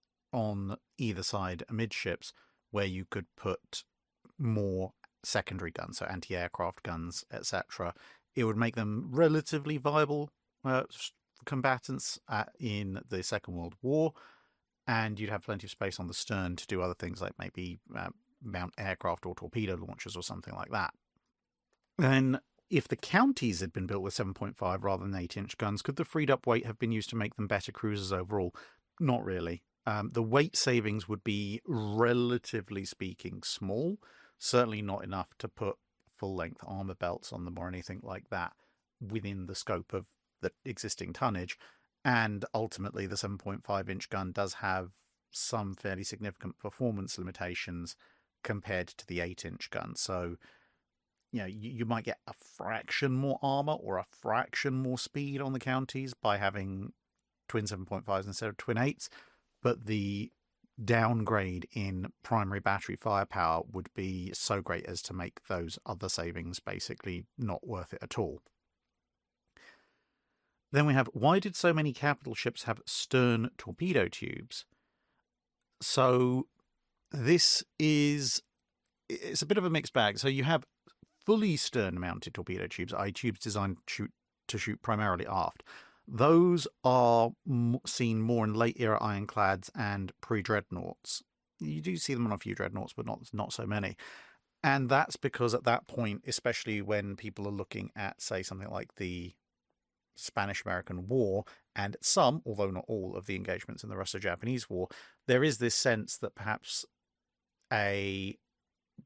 on either side amidships where you could put more secondary guns, so anti-aircraft guns, et cetera. It would make them relatively viable uh, combatants uh, in the Second World War, and you'd have plenty of space on the stern to do other things like maybe uh, mount aircraft or torpedo launchers or something like that. Then, if the counties had been built with seven point five rather than eight inch guns, could the freed up weight have been used to make them better cruisers overall? Not really. Um, the weight savings would be, relatively speaking, small. Certainly not enough to put full-length armour belts on them or anything like that within the scope of the existing tonnage. And ultimately, the seven point five inch gun does have some fairly significant performance limitations compared to the eight inch gun. So, you know, you, you might get a fraction more armour or a fraction more speed on the counties by having twin seven point fives instead of twin eights, but the downgrade in primary battery firepower would be so great as to make those other savings basically not worth it at all. Then we have, why did so many capital ships have stern torpedo tubes? So this is, it's a bit of a mixed bag. So you have fully stern-mounted torpedo tubes, that is tubes designed to shoot, to shoot primarily aft. Those are seen more in late-era ironclads and pre-dreadnoughts. You do see them on a few dreadnoughts, but not not so many. And that's because at that point, especially when people are looking at, say, something like the Spanish-American War, and some, although not all, of the engagements in the Russo-Japanese War, there is this sense that perhaps a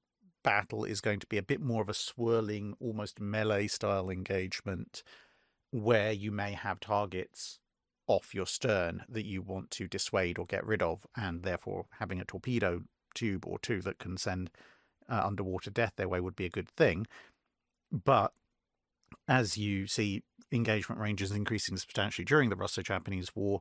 battle is going to be a bit more of a swirling, almost melee-style engagement, where you may have targets off your stern that you want to dissuade or get rid of, and therefore having a torpedo tube or two that can send uh, underwater death their way would be a good thing. But as you see engagement ranges increasing substantially during the Russo-Japanese War,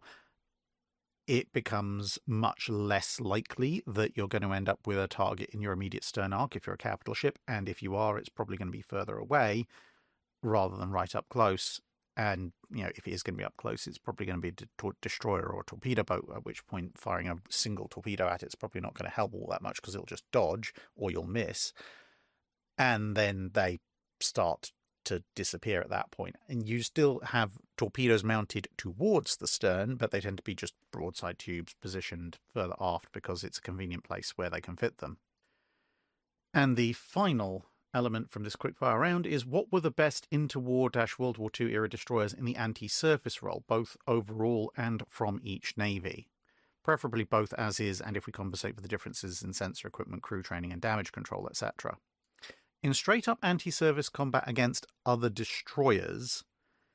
it becomes much less likely that you're going to end up with a target in your immediate stern arc if you're a capital ship, and if you are, it's probably going to be further away rather than right up close. And, you know, if it is going to be up close, it's probably going to be a de- destroyer or a torpedo boat, at which point firing a single torpedo at it's probably not going to help all that much because it'll just dodge or you'll miss. And then they start to disappear at that point. And you still have torpedoes mounted towards the stern, but they tend to be just broadside tubes positioned further aft because it's a convenient place where they can fit them. And the final element from this quickfire round is, what were the best interwar-World War Two era destroyers in the anti-surface role, both overall and from each navy? Preferably both as is, and if we compensate for the differences in sensor equipment, crew training and damage control, et cetera. In straight-up anti-service combat against other destroyers,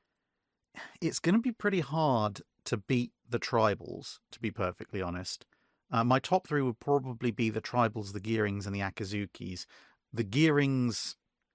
it's going to be pretty hard to beat the Tribals, to be perfectly honest. Uh, my top three would probably be the Tribals, the Gearings, and the Akazukis. The Gearings,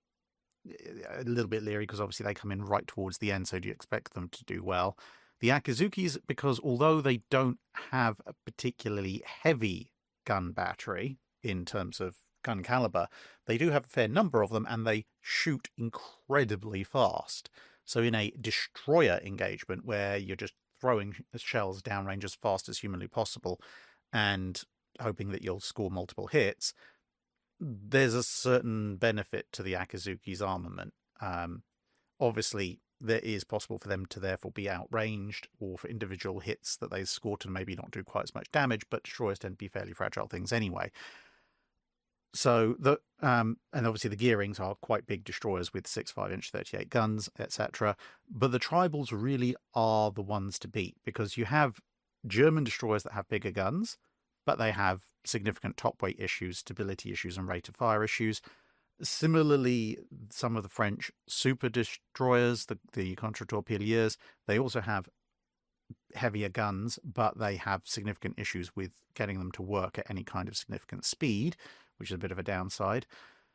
a little bit leery because obviously they come in right towards the end, so do you expect them to do well? The Akazukis, because although they don't have a particularly heavy gun battery in terms of gun caliber, they do have a fair number of them, and they shoot incredibly fast. So in a destroyer engagement where you're just throwing shells downrange as fast as humanly possible and hoping that you'll score multiple hits, there's a certain benefit to the Akazuki's armament. Um, obviously, there is possible for them to therefore be outranged, or for individual hits that they score to maybe not do quite as much damage, but destroyers tend to be fairly fragile things anyway. So, the um, and obviously the Gearings are quite big destroyers with six five inch thirty-eight guns, et cetera. But the Tribals really are the ones to beat, because you have German destroyers that have bigger guns, but they have significant top weight issues, stability issues, and rate of fire issues. Similarly, some of the French super destroyers, the, the contre-torpilleers, they also have heavier guns, but they have significant issues with getting them to work at any kind of significant speed, which is a bit of a downside.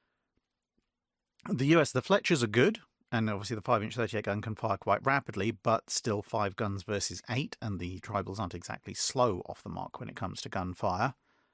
The U S, the Fletchers are good, and obviously the five inch thirty-eight gun can fire quite rapidly, but still five guns versus eight, and the Tribals aren't exactly slow off the mark when it comes to gunfire.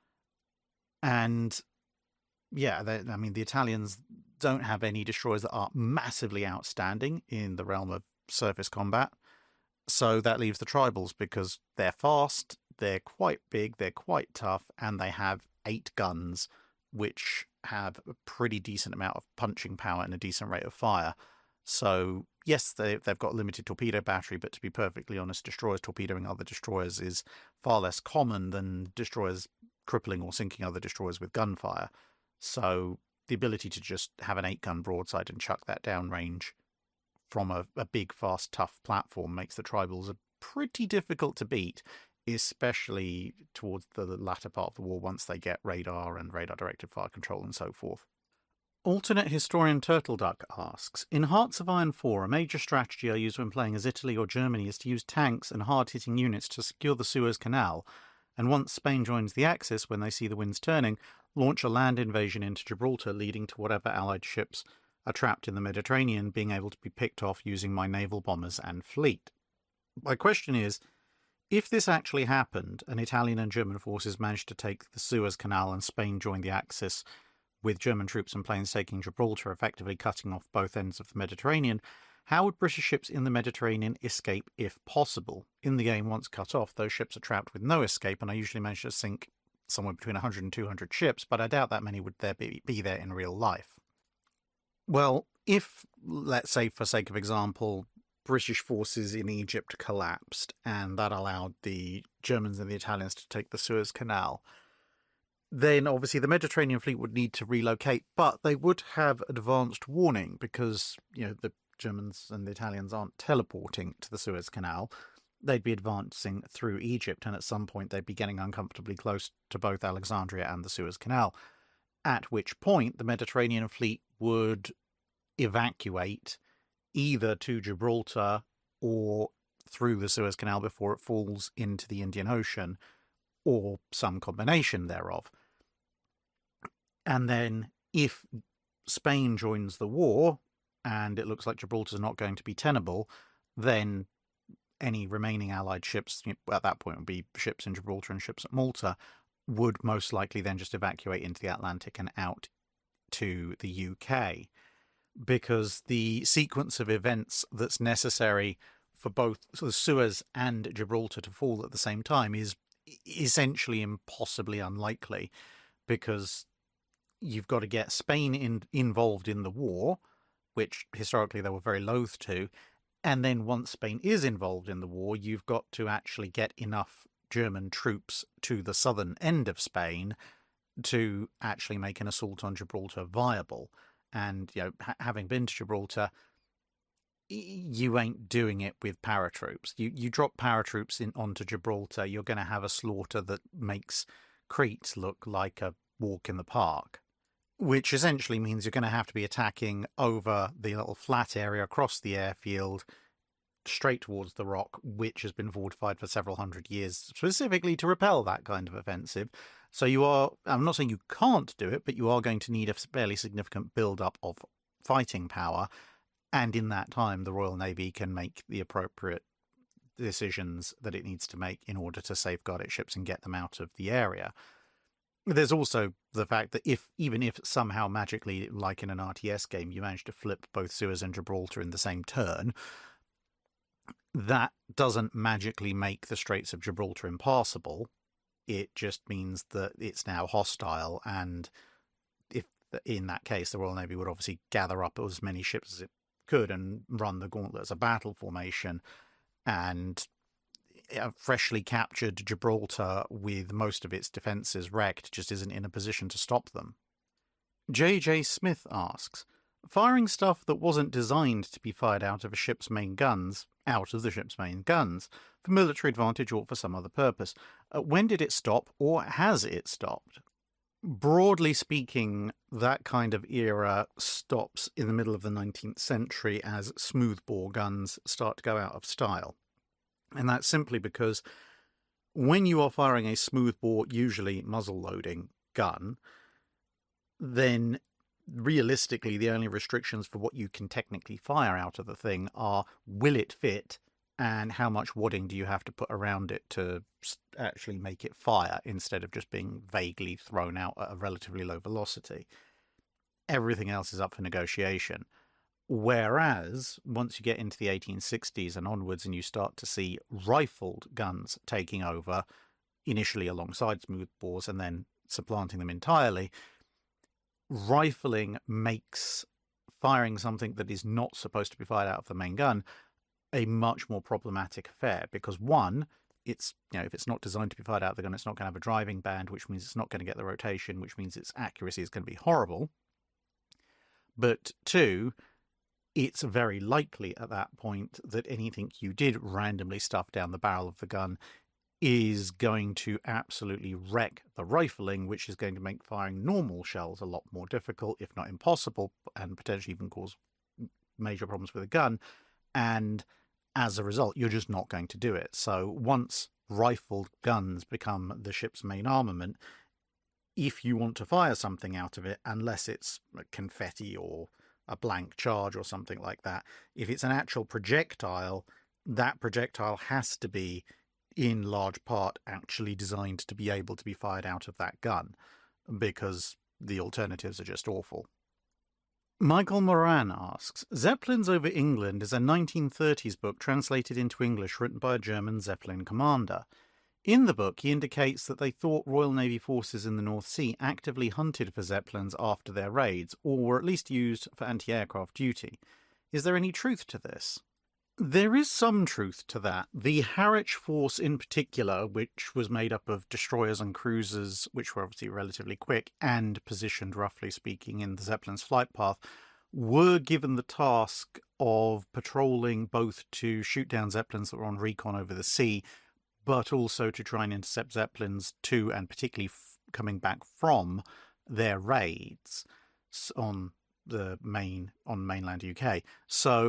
And yeah, I mean, the Italians don't have any destroyers that are massively outstanding in the realm of surface combat. So that leaves the Tribals, because they're fast, they're quite big, they're quite tough, and they have eight guns, which have a pretty decent amount of punching power and a decent rate of fire. So yes, they, they've got a limited torpedo battery, but to be perfectly honest, destroyers torpedoing other destroyers is far less common than destroyers crippling or sinking other destroyers with gunfire. So the ability to just have an eight-gun broadside and chuck that downrange from a, a big, fast, tough platform makes the Tribals a pretty difficult to beat, especially towards the latter part of the war once they get radar and radar-directed fire control and so forth. Alternate historian Turtle Duck asks, in Hearts of Iron four, a major strategy I use when playing as Italy or Germany is to use tanks and hard-hitting units to secure the Suez Canal, and once Spain joins the Axis when they see the winds turning, launch a land invasion into Gibraltar, leading to whatever Allied ships are trapped in the Mediterranean being able to be picked off using my naval bombers and fleet. My question is, if this actually happened and Italian and German forces managed to take the Suez Canal and Spain joined the Axis, with German troops and planes taking Gibraltar, effectively cutting off both ends of the Mediterranean, how would British ships in the Mediterranean escape if possible? In the game, once cut off, those ships are trapped with no escape, and I usually manage to sink somewhere between one hundred and two hundred ships, but I doubt that many would there be, be there in real life. Well, if, let's say, for sake of example, British forces in Egypt collapsed, and that allowed the Germans and the Italians to take the Suez Canal, then obviously the Mediterranean fleet would need to relocate, but they would have advanced warning because, you know, the Germans and the Italians aren't teleporting to the Suez Canal. They'd be advancing through Egypt, and at some point they'd be getting uncomfortably close to both Alexandria and the Suez Canal, at which point the Mediterranean fleet would evacuate either to Gibraltar or through the Suez Canal before it falls into the Indian Ocean, or some combination thereof. And then if Spain joins the war, and it looks like Gibraltar's not going to be tenable, then any remaining Allied ships, at that point would be ships in Gibraltar and ships at Malta, would most likely then just evacuate into the Atlantic and out to the U K. Because the sequence of events that's necessary for both the Suez and Gibraltar to fall at the same time is essentially impossibly unlikely, because you've got to get Spain in, involved in the war, which historically they were very loath to, and then once Spain is involved in the war, you've got to actually get enough German troops to the southern end of Spain to actually make an assault on Gibraltar viable. And, you know, ha- having been to Gibraltar, you ain't doing it with paratroops. You you drop paratroops in onto Gibraltar, you're going to have a slaughter that makes Crete look like a walk in the park, which essentially means you're going to have to be attacking over the little flat area across the airfield, straight towards the Rock, which has been fortified for several hundred years, specifically to repel that kind of offensive. So you are, I'm not saying you can't do it, but you are going to need a fairly significant build-up of fighting power. And in that time, the Royal Navy can make the appropriate decisions that it needs to make in order to safeguard its ships and get them out of the area. There's also the fact that if, even if somehow magically, like in an R T S game, you manage to flip both Suez and Gibraltar in the same turn, that doesn't magically make the Straits of Gibraltar impassable. It just means that it's now hostile, and if in that case, the Royal Navy would obviously gather up as many ships as it could and run the gauntlet as a battle formation, and a freshly captured Gibraltar with most of its defences wrecked just isn't in a position to stop them. J J Smith asks, firing stuff that wasn't designed to be fired out of a ship's main guns, out of the ship's main guns, for military advantage or for some other purpose, uh, when did it stop, or has it stopped? Broadly speaking, that kind of era stops in the middle of the nineteenth century as smoothbore guns start to go out of style. And that's simply because when you are firing a smoothbore, usually muzzle-loading gun, then realistically the only restrictions for what you can technically fire out of the thing are, will it fit, and how much wadding do you have to put around it to actually make it fire, instead of just being vaguely thrown out at a relatively low velocity. Everything else is up for negotiation. Whereas, once you get into the eighteen sixties and onwards and you start to see rifled guns taking over, initially alongside smoothbores and then supplanting them entirely, rifling makes firing something that is not supposed to be fired out of the main gun a much more problematic affair, because one, it's, you know, if it's not designed to be fired out of the gun, it's not going to have a driving band, which means it's not going to get the rotation, which means its accuracy is going to be horrible. But two, it's very likely at that point that anything you did randomly stuff down the barrel of the gun is going to absolutely wreck the rifling, which is going to make firing normal shells a lot more difficult, if not impossible, and potentially even cause major problems with the gun. And as a result, you're just not going to do it. So once rifled guns become the ship's main armament, if you want to fire something out of it, unless it's confetti or a blank charge or something like that, if it's an actual projectile, that projectile has to be in large part actually designed to be able to be fired out of that gun, because the alternatives are just awful. Michael Moran asks, Zeppelins over England is a nineteen thirties book translated into English written by a German Zeppelin commander. In the book, he indicates that they thought Royal Navy forces in the North Sea actively hunted for Zeppelins after their raids, or were at least used for anti-aircraft duty. Is there any truth to this? There is some truth to that. The Harwich Force in particular, which was made up of destroyers and cruisers, which were obviously relatively quick and positioned, roughly speaking, in the Zeppelin's flight path, were given the task of patrolling both to shoot down Zeppelins that were on recon over the sea, but also to try and intercept Zeppelins to, and particularly f- coming back from, their raids on the main on mainland U K. So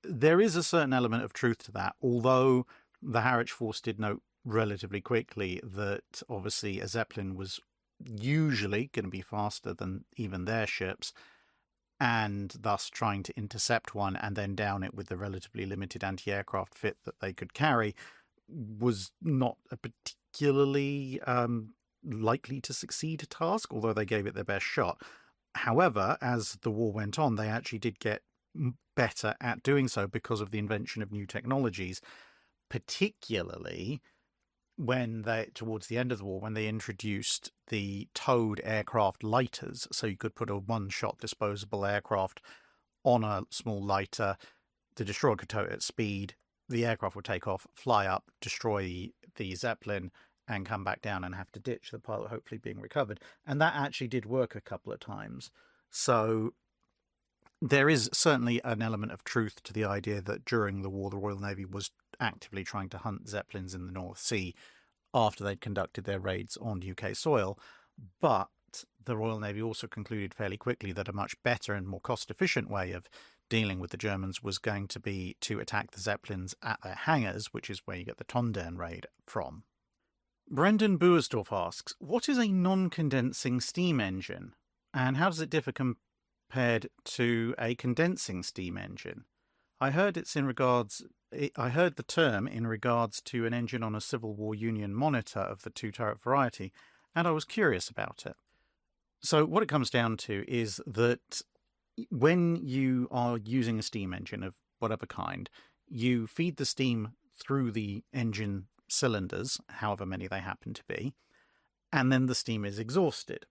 there is a certain element of truth to that, although the Harwich Force did note relatively quickly that obviously a Zeppelin was usually going to be faster than even their ships, and thus trying to intercept one and then down it with the relatively limited anti-aircraft fit that they could carry was not a particularly um, likely to succeed task, although they gave it their best shot. However, as the war went on, they actually did get better at doing so because of the invention of new technologies, particularly when they, towards the end of the war, when they introduced the towed aircraft lighters, so you could put a one-shot disposable aircraft on a small lighter, the destroyer could tow it at speed, the aircraft would take off, fly up, destroy the, the Zeppelin, and come back down and have to ditch the pilot, hopefully being recovered. And that actually did work a couple of times. So there is certainly an element of truth to the idea that during the war, the Royal Navy was actively trying to hunt Zeppelins in the North Sea after they'd conducted their raids on U K soil. But the Royal Navy also concluded fairly quickly that a much better and more cost-efficient way of dealing with the Germans was going to be to attack the Zeppelins at their hangars, which is where you get the Tondern raid from. Brendan Buersdorf asks, what is a non-condensing steam engine, and how does it differ compared to a condensing steam engine? I heard it's in regards. I heard the term in regards to an engine on a Civil War Union monitor of the two-turret variety, and I was curious about it. So what it comes down to is that when you are using a steam engine of whatever kind, you feed the steam through the engine cylinders, however many they happen to be, and then the steam is exhausted.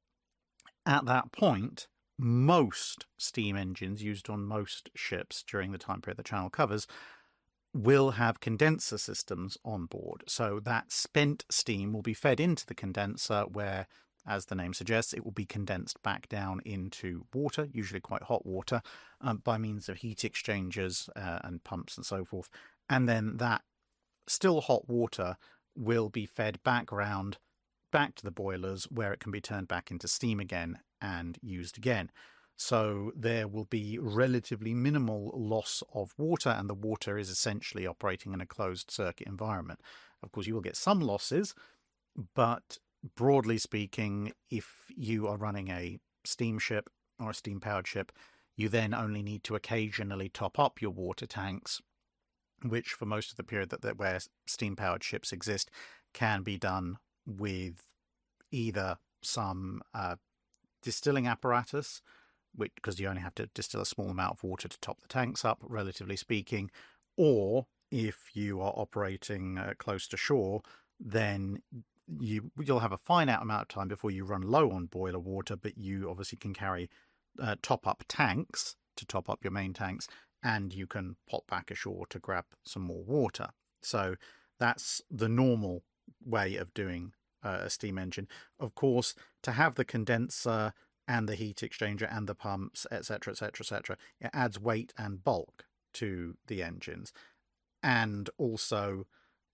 At that point, most steam engines used on most ships during the time period the channel covers will have condenser systems on board. So that spent steam will be fed into the condenser where, as the name suggests, it will be condensed back down into water, usually quite hot water, um, by means of heat exchangers uh, and pumps and so forth. And then that still hot water will be fed back around, back to the boilers, where it can be turned back into steam again and used again. So there will be relatively minimal loss of water, and the water is essentially operating in a closed circuit environment. Of course, you will get some losses, but broadly speaking, if you are running a steamship or a steam-powered ship, you then only need to occasionally top up your water tanks, which for most of the period that, that where steam-powered ships exist can be done with either some uh, distilling apparatus, which because you only have to distill a small amount of water to top the tanks up, relatively speaking, or if you are operating uh, close to shore, then you, you'll have a finite amount of time before you run low on boiler water, but you obviously can carry uh, top-up tanks to top up your main tanks, and you can pop back ashore to grab some more water. So that's the normal way of doing uh, a steam engine. Of course, to have the condenser and the heat exchanger and the pumps, et cetera, et cetera, et cetera, it adds weight and bulk to the engines. And also,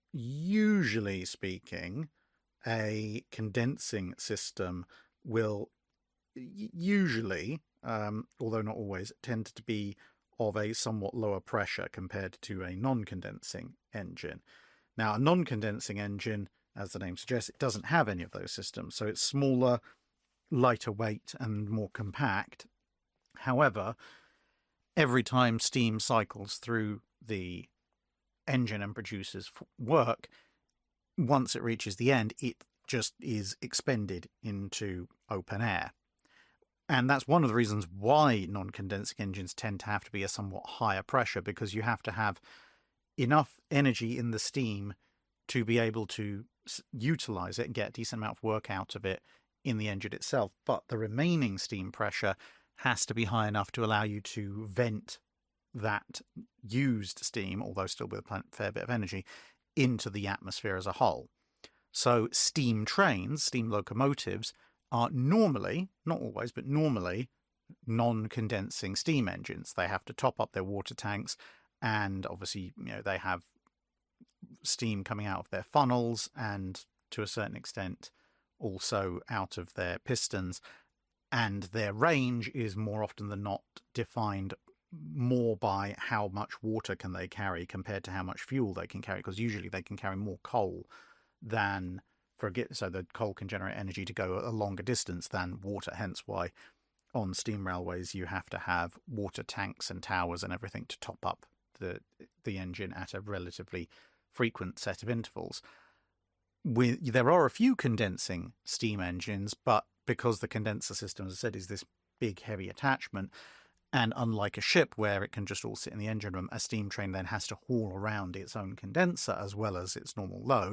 usually speaking, a condensing system will usually, um, although not always, tend to be of a somewhat lower pressure compared to a non-condensing engine. Now, a non-condensing engine, as the name suggests, it doesn't have any of those systems, so it's smaller, lighter weight, and more compact. However, every time steam cycles through the engine and produces work, once it reaches the end, it just is expended into open air. And that's one of the reasons why non-condensing engines tend to have to be a somewhat higher pressure, because you have to have enough energy in the steam to be able to utilize it and get a decent amount of work out of it in the engine itself. But the remaining steam pressure has to be high enough to allow you to vent that used steam, although still with a fair bit of energy, into the atmosphere as a whole. So steam trains, steam locomotives, are normally, not always, but normally non-condensing steam engines. They have to top up their water tanks, and obviously, you know, they have steam coming out of their funnels and to a certain extent also out of their pistons, and their range is more often than not defined more by how much water can they carry compared to how much fuel they can carry, because usually they can carry more coal than for so the coal can generate energy to go a longer distance than water, hence why on steam railways you have to have water tanks and towers and everything to top up the the engine at a relatively frequent set of intervals. With, there are a few condensing steam engines, but because the condenser system, as I said, is this big heavy attachment, and unlike a ship where it can just all sit in the engine room, a steam train then has to haul around its own condenser as well as its normal load.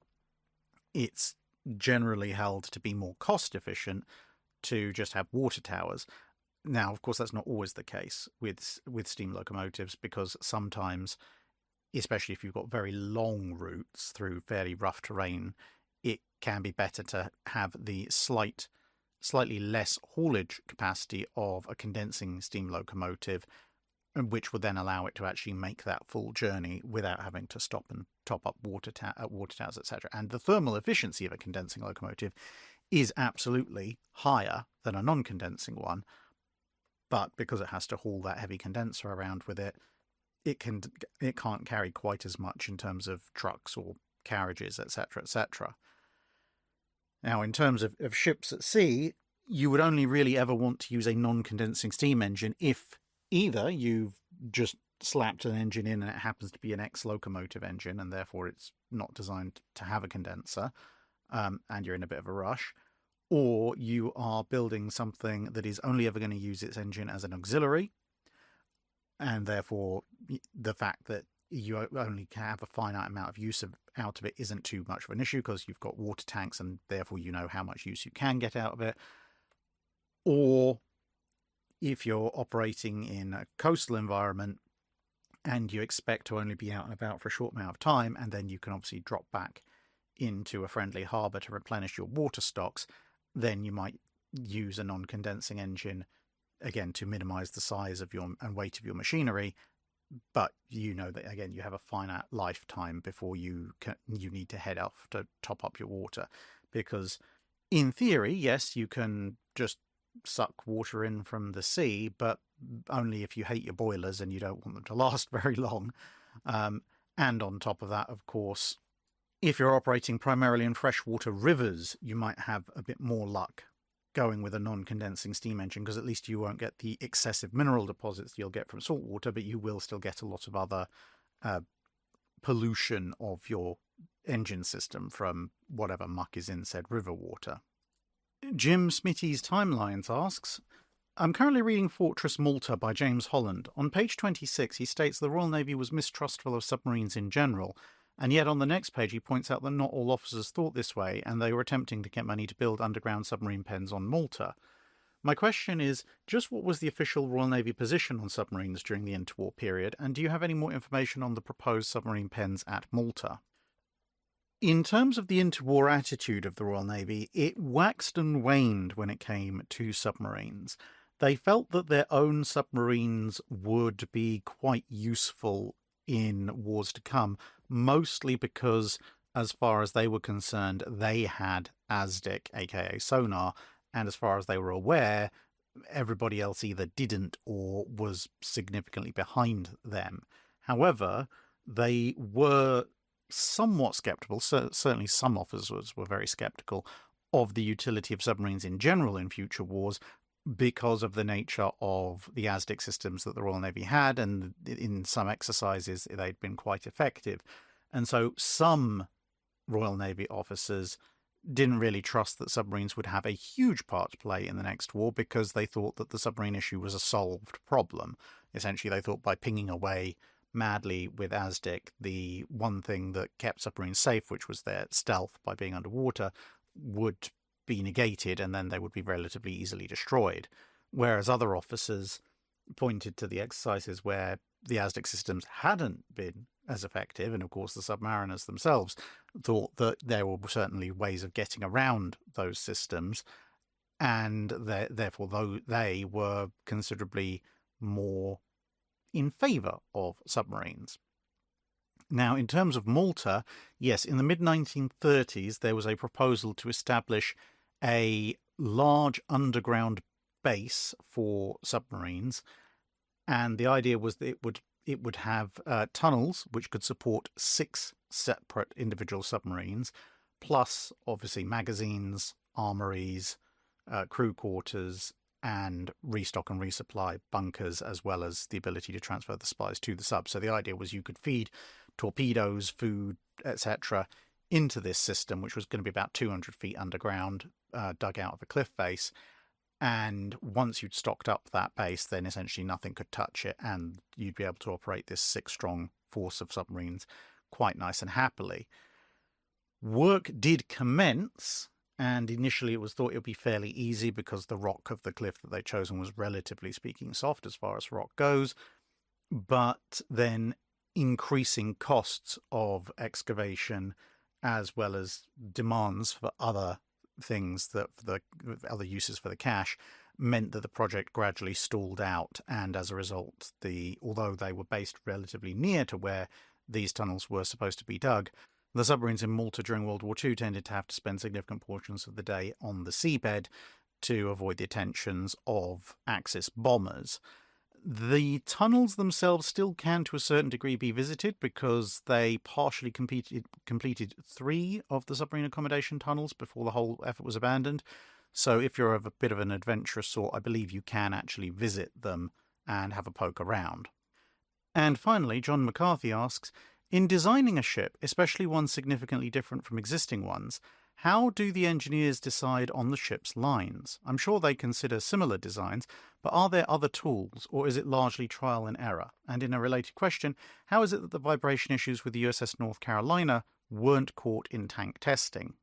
It's generally held to be more cost efficient to just have water towers. Now, of course, that's not always the case with with steam locomotives, because sometimes, especially if you've got very long routes through fairly rough terrain, it can be better to have the slight, slightly less haulage capacity of a condensing steam locomotive, which would then allow it to actually make that full journey without having to stop and top up water, ta- uh, water towers, et cetera. And the thermal efficiency of a condensing locomotive is absolutely higher than a non-condensing one, but because it has to haul that heavy condenser around with it, it can it can't carry quite as much in terms of trucks or carriages, et cetera, et cetera. Now, in terms of, of ships at sea, you would only really ever want to use a non-condensing steam engine if either you've just slapped an engine in and it happens to be an ex-locomotive engine and therefore it's not designed to have a condenser, um, and you're in a bit of a rush, or you are building something that is only ever going to use its engine as an auxiliary, and therefore the fact that you only have a finite amount of use of, out of it isn't too much of an issue because you've got water tanks and therefore you know how much use you can get out of it. Or if you're operating in a coastal environment and you expect to only be out and about for a short amount of time, and then you can obviously drop back into a friendly harbour to replenish your water stocks, then you might use a non-condensing engine, again, to minimise the size of your and weight of your machinery. But you know that, again, you have a finite lifetime before you can, you need to head off to top up your water. Because in theory, yes, you can just suck water in from the sea, but only if you hate your boilers and you don't want them to last very long. Um, and on top of that, of course, if you're operating primarily in freshwater rivers, you might have a bit more luck going with a non-condensing steam engine, because at least you won't get the excessive mineral deposits you'll get from salt water, but you will still get a lot of other uh, pollution of your engine system from whatever muck is in said river water. Jim Smitty's Timelines asks, I'm currently reading Fortress Malta by James Holland. On page twenty-six, he states the Royal Navy was mistrustful of submarines in general, and yet on the next page he points out that not all officers thought this way, and they were attempting to get money to build underground submarine pens on Malta. My question is, just what was the official Royal Navy position on submarines during the interwar period, and do you have any more information on the proposed submarine pens at Malta? In terms of the interwar attitude of the Royal Navy, it waxed and waned when it came to submarines. They felt that their own submarines would be quite useful in wars to come, mostly because, as far as they were concerned, they had A S D I C, aka sonar, and as far as they were aware, everybody else either didn't or was significantly behind them. However, they were somewhat sceptical, so certainly some officers were very sceptical, of the utility of submarines in general in future wars, because of the nature of the A S D I C systems that the Royal Navy had, and in some exercises they'd been quite effective. And so some Royal Navy officers didn't really trust that submarines would have a huge part to play in the next war, because they thought that the submarine issue was a solved problem. Essentially, they thought by pinging away madly with A S D I C, the one thing that kept submarines safe, which was their stealth by being underwater, would be negated, and then they would be relatively easily destroyed. Whereas other officers pointed to the exercises where the A S D I C systems hadn't been as effective, and of course the submariners themselves thought that there were certainly ways of getting around those systems, and therefore though they were considerably more in favour of submarines. Now, in terms of Malta, yes, in the mid nineteen thirties there was a proposal to establish a large underground base for submarines, And the idea was that it would it would have uh, tunnels which could support six separate individual submarines, plus obviously magazines, armories, uh, crew quarters, and restock and resupply bunkers, as well as the ability to transfer the supplies to the sub. So the idea was you could feed torpedoes, food, et cetera into this system, which was going to be about two hundred feet underground, uh, dug out of a cliff face. And once you'd stocked up that base, then essentially nothing could touch it, and you'd be able to operate this six-strong force of submarines quite nice and happily. Work did commence, and initially it was thought it would be fairly easy because the rock of the cliff that they'd chosen was relatively speaking soft as far as rock goes. But then increasing costs of excavation, as well as demands for other things that for the other uses for the cash, meant that the project gradually stalled out, and as a result, the although they were based relatively near to where these tunnels were supposed to be dug, the submarines in Malta during World War Two tended to have to spend significant portions of the day on the seabed to avoid the attentions of Axis bombers. The tunnels themselves still can, to a certain degree, be visited because they partially completed, completed three of the submarine accommodation tunnels before the whole effort was abandoned. So if you're of a bit of an adventurous sort, I believe you can actually visit them and have a poke around. And finally, John McCarthy asks, in designing a ship, especially one significantly different from existing ones, how do the engineers decide on the ship's lines? I'm sure they consider similar designs, but are there other tools, or is it largely trial and error? And in a related question, how is it that the vibration issues with the U S S North Carolina weren't caught in tank testing?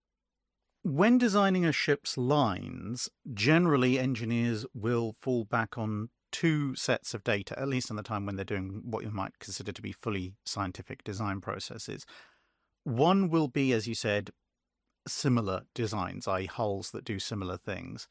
When designing a ship's lines, generally engineers will fall back on two sets of data, at least in the time when they're doing what you might consider to be fully scientific design processes. One will be, as you said, similar designs, that is hulls that do similar things,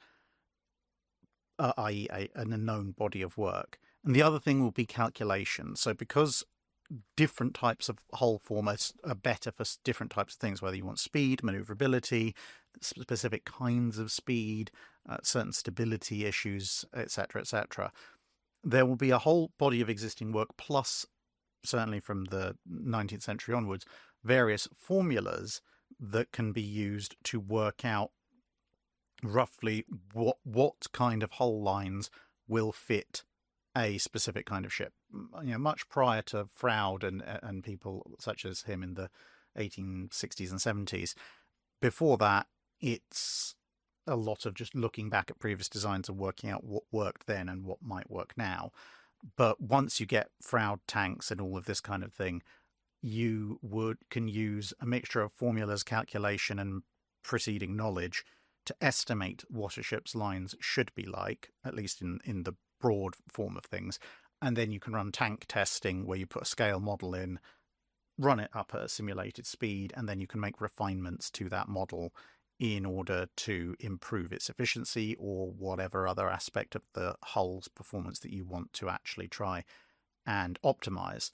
uh, that is a, a known body of work. And the other thing will be calculations. So because different types of hull formats are better for different types of things, whether you want speed, maneuverability, specific kinds of speed, uh, certain stability issues, et cetera, et cetera, there will be a whole body of existing work, plus, certainly from the nineteenth century onwards, various formulas that can be used to work out roughly what what kind of hull lines will fit a specific kind of ship. You know, much prior to Froude and and people such as him in the eighteen sixties and seventies. Before that, it's a lot of just looking back at previous designs and working out what worked then and what might work now. But once you get Froude tanks and all of this kind of thing, you would can use a mixture of formulas, calculation, and preceding knowledge to estimate what a ship's lines should be like, at least in, in the broad form of things. And then you can run tank testing where you put a scale model in, run it up at a simulated speed, and then you can make refinements to that model in order to improve its efficiency or whatever other aspect of the hull's performance that you want to actually try and optimize.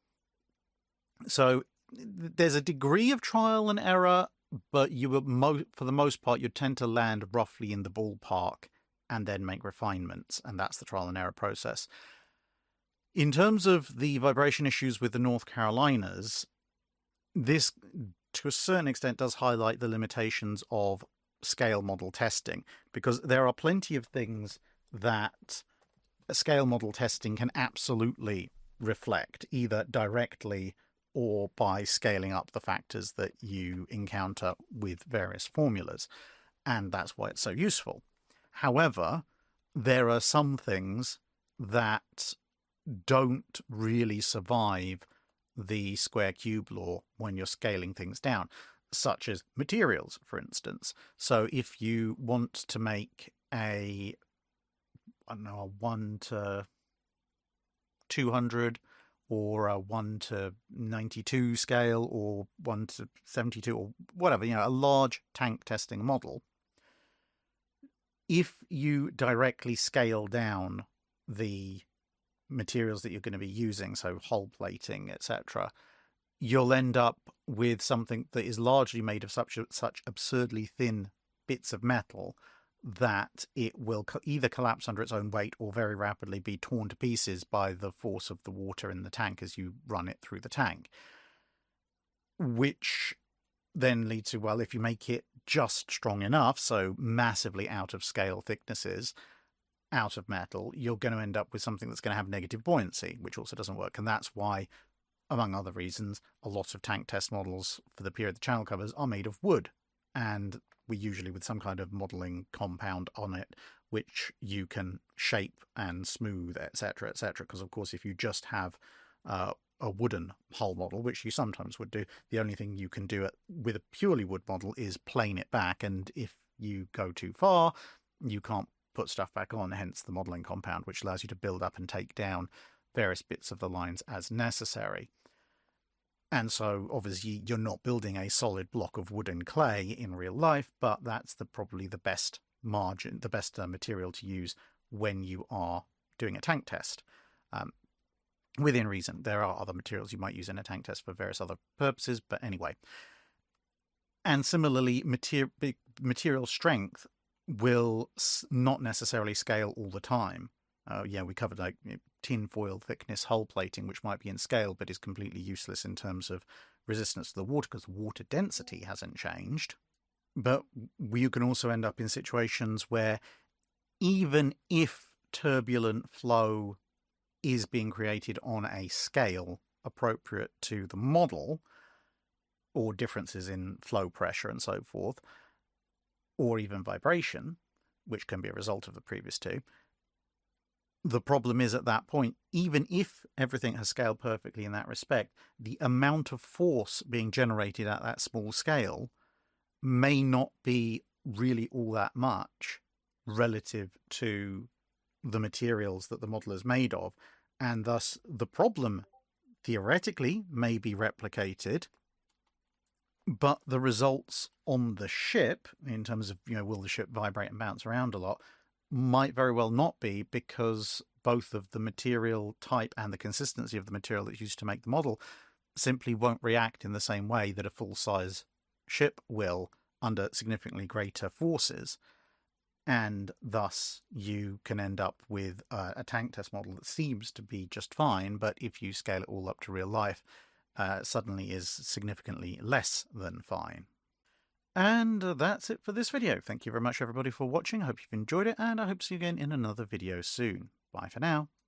So there's a degree of trial and error, but you will, mo- for the most part, you tend to land roughly in the ballpark and then make refinements, and that's the trial and error process. In terms of the vibration issues with the North Carolinas, this, to a certain extent, does highlight the limitations of scale model testing, because there are plenty of things that a scale model testing can absolutely reflect, either directly or by scaling up the factors that you encounter with various formulas. And that's why it's so useful. However, there are some things that don't really survive the square cube law when you're scaling things down, such as materials, for instance. So if you want to make a, I don't know, a one to two hundred or a one to ninety-two scale or one to seventy-two or whatever, you know, a large tank testing model, if you directly scale down the materials that you're going to be using, so hull plating, et cetera, you'll end up with something that is largely made of such such absurdly thin bits of metal that it will co either collapse under its own weight or very rapidly be torn to pieces by the force of the water in the tank as you run it through the tank. Which then leads to, well, if you make it just strong enough, so massively out of scale thicknesses, out of metal, you're going to end up with something that's going to have negative buoyancy, which also doesn't work. And that's why, among other reasons, a lot of tank test models for the period the channel covers are made of wood. And we usually with some kind of modelling compound on it, which you can shape and smooth, et cetera, et cetera. Because, of course, if you just have uh, a wooden hull model, which you sometimes would do, the only thing you can do it with a purely wood model is plane it back. And if you go too far, you can't put stuff back on, hence the modelling compound, which allows you to build up and take down various bits of the lines as necessary. And so, obviously, you're not building a solid block of wood and clay in real life, but that's the probably the best margin, the best uh, material to use when you are doing a tank test. Um, within reason, there are other materials you might use in a tank test for various other purposes, but anyway. And similarly, mater material strength will not necessarily scale all the time. Uh, yeah, we covered like you know, tin foil thickness hull plating, which might be in scale, but is completely useless in terms of resistance to the water because water density hasn't changed. But you can also end up in situations where even if turbulent flow is being created on a scale appropriate to the model, or differences in flow pressure and so forth, or even vibration, which can be a result of the previous two, the problem is at that point, even if everything has scaled perfectly in that respect, the amount of force being generated at that small scale may not be really all that much relative to the materials that the model is made of. And thus the problem theoretically may be replicated, but the results on the ship, in terms of, you know, will the ship vibrate and bounce around a lot, might very well not be, because both of the material type and the consistency of the material that's used to make the model simply won't react in the same way that a full-size ship will under significantly greater forces. And thus you can end up with a, a tank test model that seems to be just fine, but if you scale it all up to real life, uh, suddenly is significantly less than fine. And that's it for this video. Thank you very much, everybody, for watching. I hope you've enjoyed it, and I hope to see you again in another video soon. Bye for now.